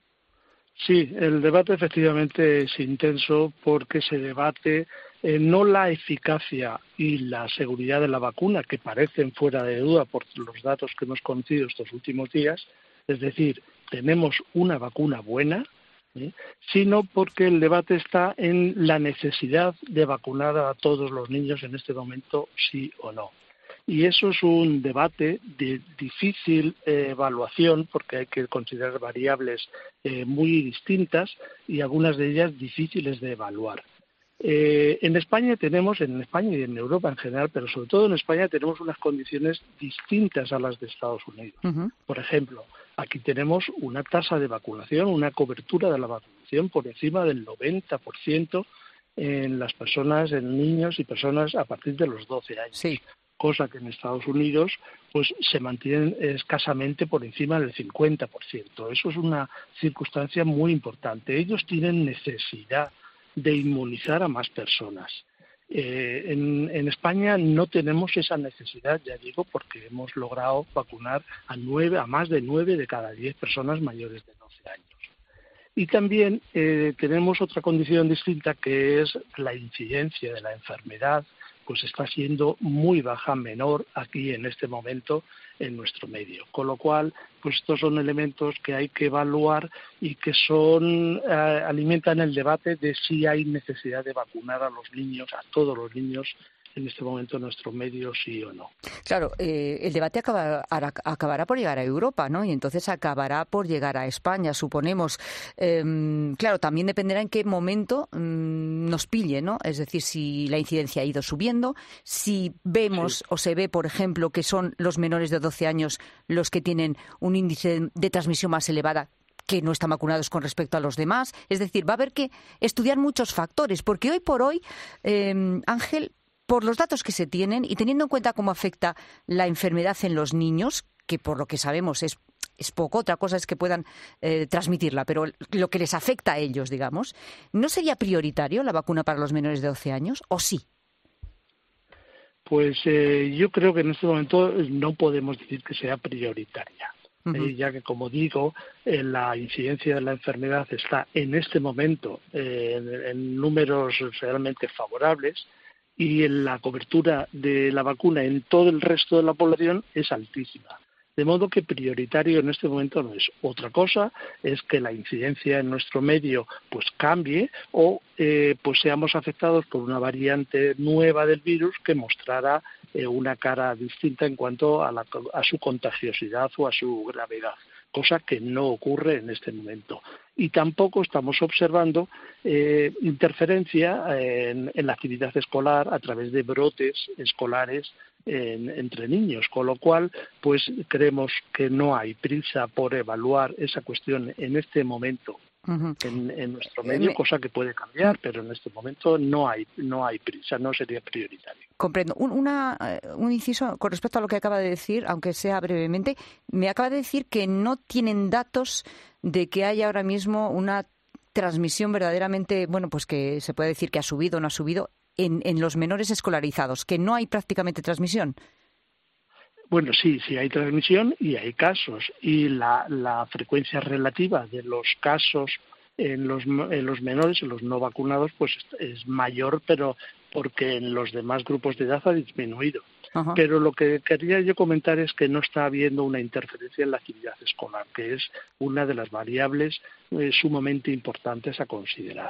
Speaker 15: Sí, el debate efectivamente es intenso porque se debate no la eficacia y la seguridad de la vacuna, que parecen fuera de duda por los datos que hemos conocido estos últimos días, es decir, tenemos una vacuna buena, sino porque el debate está en la necesidad de vacunar a todos los niños en este momento, sí o no. Y eso es un debate de difícil evaluación porque hay que considerar variables muy distintas y algunas de ellas difíciles de evaluar. En España y en Europa en general, pero sobre todo en España tenemos unas condiciones distintas a las de Estados Unidos. Uh-huh. Por ejemplo, aquí tenemos una tasa de vacunación, una cobertura de la vacunación por encima del 90% en las personas, en niños y personas a partir de los 12 años. Sí. Cosa que en Estados Unidos pues se mantienen escasamente por encima del 50%. Eso es una circunstancia muy importante. Ellos tienen necesidad de inmunizar a más personas. En España no tenemos esa necesidad, ya digo, porque hemos logrado vacunar a más de 9 de cada 10 personas mayores de 12 años. Y también tenemos otra condición distinta, que es la incidencia de la enfermedad, pues está siendo muy baja, menor aquí en este momento en nuestro medio. Con lo cual, pues estos son elementos que hay que evaluar y que alimentan el debate de si hay necesidad de vacunar a los niños, a todos los niños, en este momento en nuestro medio, sí o no.
Speaker 14: Claro, el debate acabará por llegar a Europa, ¿no? Y entonces acabará por llegar a España, suponemos. Claro, también dependerá en qué momento nos pille, ¿no? Es decir, si la incidencia ha ido subiendo, si vemos o se ve, por ejemplo, que son los menores de 12 años los que tienen un índice de transmisión más elevada, que no están vacunados con respecto a los demás. Es decir, va a haber que estudiar muchos factores, porque hoy por hoy, Ángel, por los datos que se tienen y teniendo en cuenta cómo afecta la enfermedad en los niños, que por lo que sabemos es poco, otra cosa es que puedan transmitirla, pero lo que les afecta a ellos, digamos, ¿no sería prioritario la vacuna para los menores de 12 años o sí?
Speaker 15: Pues yo creo que en este momento no podemos decir que sea prioritaria. Ya que, como digo, la incidencia de la enfermedad está en este momento en números realmente favorables, y la cobertura de la vacuna en todo el resto de la población es altísima. De modo que prioritario en este momento no es. Otra cosa es que la incidencia en nuestro medio pues cambie o pues seamos afectados por una variante nueva del virus que mostrara una cara distinta en cuanto a su contagiosidad o a su gravedad, cosa que no ocurre en este momento. Y tampoco estamos observando interferencia en la actividad escolar a través de brotes escolares entre niños, con lo cual pues creemos que no hay prisa por evaluar esa cuestión en este momento en nuestro medio, cosa que puede cambiar, pero en este momento no hay prisa, no sería prioritario.
Speaker 14: Comprendo. Un inciso con respecto a lo que acaba de decir, aunque sea brevemente, me acaba de decir que no tienen datos de que haya ahora mismo una transmisión verdaderamente, pues que se puede decir que ha subido o no ha subido en los menores escolarizados, que no hay prácticamente transmisión.
Speaker 15: Bueno, sí hay transmisión y hay casos, y la frecuencia relativa de los casos en los menores, en los no vacunados, pues es mayor, pero porque en los demás grupos de edad ha disminuido. Ajá. Pero lo que quería yo comentar es que no está habiendo una interferencia en la actividad escolar, que es una de las variables sumamente importantes a considerar.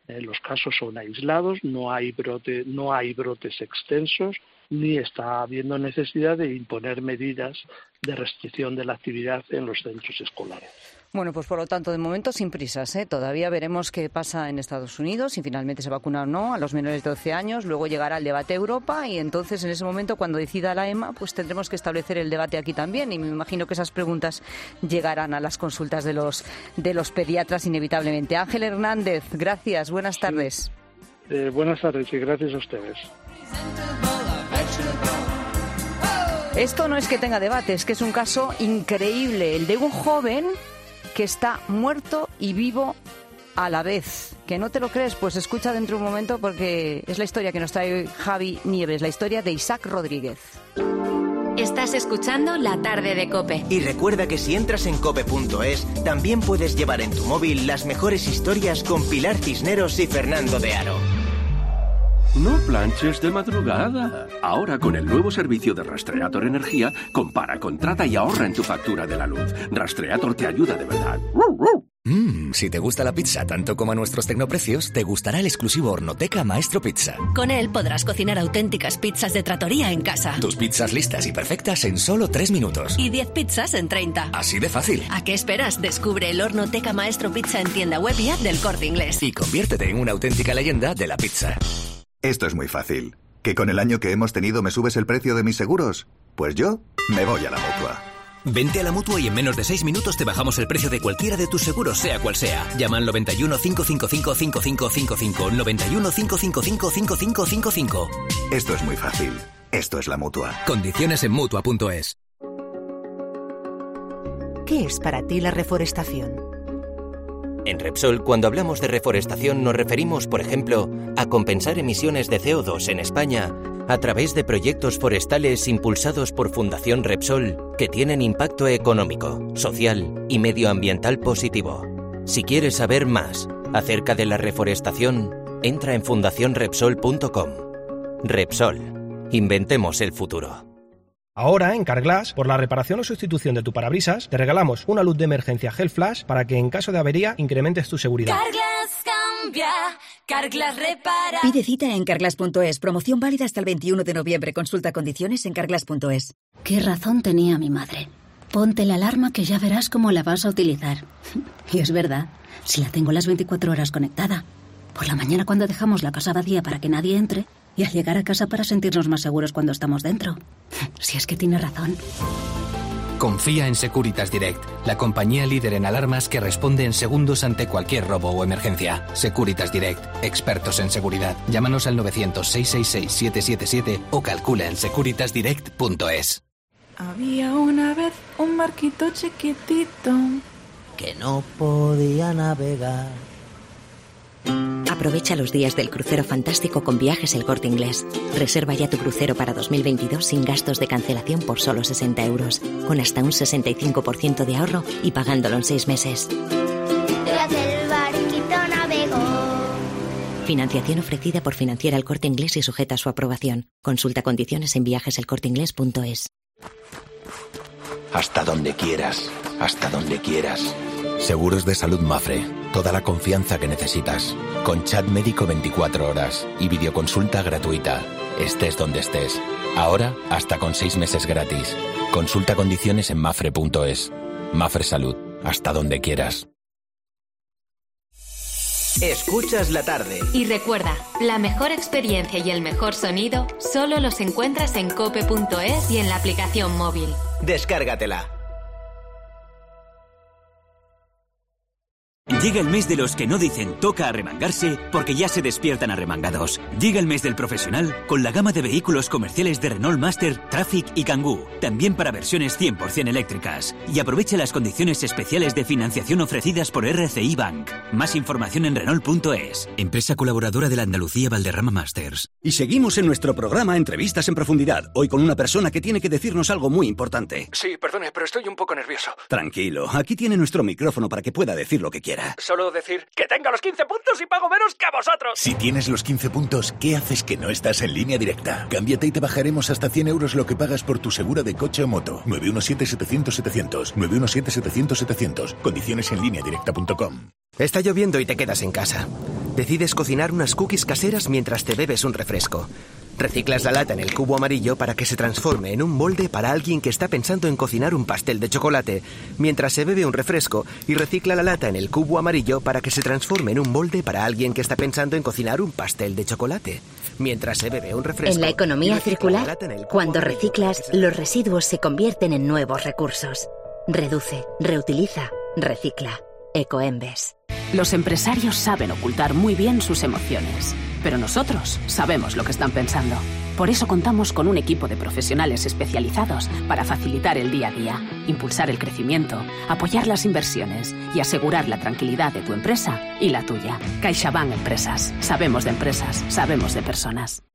Speaker 15: Los casos son aislados, no hay brotes extensos, ni está habiendo necesidad de imponer medidas de restricción de la actividad en los centros escolares.
Speaker 14: Bueno, pues por lo tanto, de momento sin prisas, ¿eh? Todavía veremos qué pasa en Estados Unidos, si finalmente se vacuna o no a los menores de 12 años. Luego llegará el debate a Europa y entonces en ese momento, cuando decida la EMA, pues tendremos que establecer el debate aquí también. Y me imagino que esas preguntas llegarán a las consultas de los pediatras inevitablemente. Ángel Hernández, gracias, buenas tardes.
Speaker 15: Buenas tardes y gracias a ustedes.
Speaker 14: Esto no es que tenga debate, es que es un caso increíble, el de un joven que está muerto y vivo a la vez. ¿Que no te lo crees? Pues escucha dentro de un momento porque es la historia que nos trae Javi Nieves, la historia de Isaac Rodríguez.
Speaker 3: Estás escuchando La Tarde de COPE.
Speaker 2: Y recuerda que si entras en cope.es, también puedes llevar en tu móvil las mejores historias con Pilar Cisneros y Fernando de Aro.
Speaker 10: No planches de madrugada. Ahora con el nuevo servicio de Rastreator Energía, compara, contrata y ahorra en tu factura de la luz. Rastreator te ayuda de verdad.
Speaker 16: Si te gusta la pizza tanto como a nuestros tecnoprecios, te gustará el exclusivo Hornoteca Maestro Pizza.
Speaker 17: Con él podrás cocinar auténticas pizzas de trattoria en casa.
Speaker 16: Tus pizzas listas y perfectas en solo 3 minutos.
Speaker 17: Y 10 pizzas en 30.
Speaker 16: Así de fácil.
Speaker 17: ¿A qué esperas? Descubre el Hornoteca Maestro Pizza en tienda web y app del Corte Inglés.
Speaker 16: Y conviértete en una auténtica leyenda de la pizza.
Speaker 18: Esto es muy fácil. ¿Que con el año que hemos tenido me subes el precio de mis seguros? Pues yo me voy a la Mutua.
Speaker 16: Vente a la Mutua y en menos de 6 minutos te bajamos el precio de cualquiera de tus seguros, sea cual sea. Llama al 91 555 5555. 91 555 5555.
Speaker 18: Esto es muy fácil. Esto es la Mutua.
Speaker 16: Condiciones en Mutua.es.
Speaker 19: ¿Qué es para ti la reforestación?
Speaker 2: En Repsol, cuando hablamos de reforestación, nos referimos, por ejemplo, a compensar emisiones de CO2 en España a través de proyectos forestales impulsados por Fundación Repsol que tienen impacto económico, social y medioambiental positivo. Si quieres saber más acerca de la reforestación, entra en fundacionrepsol.com. Repsol. Inventemos el futuro.
Speaker 8: Ahora, en Carglass, por la reparación o sustitución de tu parabrisas, te regalamos una luz de emergencia Gel Flash para que en caso de avería incrementes tu seguridad.
Speaker 9: Carglass cambia, Carglass repara.
Speaker 24: Pide cita en carglass.es. Promoción válida hasta el 21 de noviembre. Consulta condiciones en carglass.es.
Speaker 5: ¿Qué razón tenía mi madre? Ponte la alarma que ya verás cómo la vas a utilizar. Y es verdad, si la tengo las 24 horas conectada. Por la mañana cuando dejamos la casa vacía para que nadie entre, y al llegar a casa para sentirnos más seguros cuando estamos dentro. Si es que tiene razón.
Speaker 24: Confía en Securitas Direct, la compañía líder en alarmas que responde en segundos ante cualquier robo o emergencia. Securitas Direct, expertos en seguridad. Llámanos al 900-666-777 o calcula en securitasdirect.es.
Speaker 20: Había una vez un barquito chiquitito
Speaker 21: que no podía navegar.
Speaker 5: Aprovecha los días del crucero fantástico con Viajes El Corte Inglés. Reserva ya tu crucero para 2022 sin gastos de cancelación por solo 60 euros, con hasta un 65% de ahorro y pagándolo en 6 meses.
Speaker 22: El barquito navegó.
Speaker 5: Financiación ofrecida por Financiera El Corte Inglés y sujeta a su aprobación. Consulta condiciones en viajeselcorteinglés.es.
Speaker 23: Hasta donde quieras, hasta donde quieras. Seguros de Salud Mafre. Toda la confianza que necesitas. Con chat médico 24 horas y videoconsulta gratuita. Estés donde estés. Ahora, hasta con 6 meses gratis. Consulta condiciones en mafre.es. Mafre Salud. Hasta donde quieras.
Speaker 2: Escuchas la tarde.
Speaker 3: Y recuerda, la mejor experiencia y el mejor sonido solo los encuentras en cope.es y en la aplicación móvil.
Speaker 2: Descárgatela.
Speaker 25: Llega el mes de los que no dicen toca arremangarse porque ya se despiertan arremangados. Llega el mes del profesional con la gama de vehículos comerciales de Renault Master, Traffic y Kangoo, también para versiones 100% eléctricas. Y aprovecha las condiciones especiales de financiación ofrecidas por RCI Bank. Más información en Renault.es, empresa colaboradora de la Andalucía Valderrama Masters.
Speaker 26: Y seguimos en nuestro programa Entrevistas en Profundidad, hoy con una persona que tiene que decirnos algo muy importante.
Speaker 30: Sí, perdone, pero estoy un poco nervioso.
Speaker 26: Tranquilo, aquí tiene nuestro micrófono para que pueda decir lo que quiera.
Speaker 30: Solo decir que tenga los 15 puntos y pago menos que a vosotros.
Speaker 23: Si tienes los 15 puntos, ¿qué haces que no estás en Línea Directa? Cámbiate y te bajaremos hasta 100 euros lo que pagas por tu segura de coche o moto. 917-700-700. 917-700-700. Condiciones en lineadirecta.com.
Speaker 31: Está lloviendo y te quedas en casa.
Speaker 1: Decides cocinar unas cookies caseras mientras te bebes un refresco. Reciclas la lata en el cubo amarillo para que se transforme en un molde para alguien que está pensando en cocinar un pastel de chocolate, mientras se bebe un refresco, y recicla la lata en el cubo amarillo para que se transforme en un molde para alguien que está pensando en cocinar un pastel de chocolate, mientras se bebe un refresco.
Speaker 4: En la economía circular, cuando reciclas, los residuos se convierten en nuevos recursos. Reduce, reutiliza, recicla. Ecoembes.
Speaker 6: Los empresarios saben ocultar muy bien sus emociones, pero nosotros sabemos lo que están pensando. Por eso contamos con un equipo de profesionales especializados para facilitar el día a día, impulsar el crecimiento, apoyar las inversiones y asegurar la tranquilidad de tu empresa y la tuya. CaixaBank Empresas. Sabemos de empresas, sabemos de personas.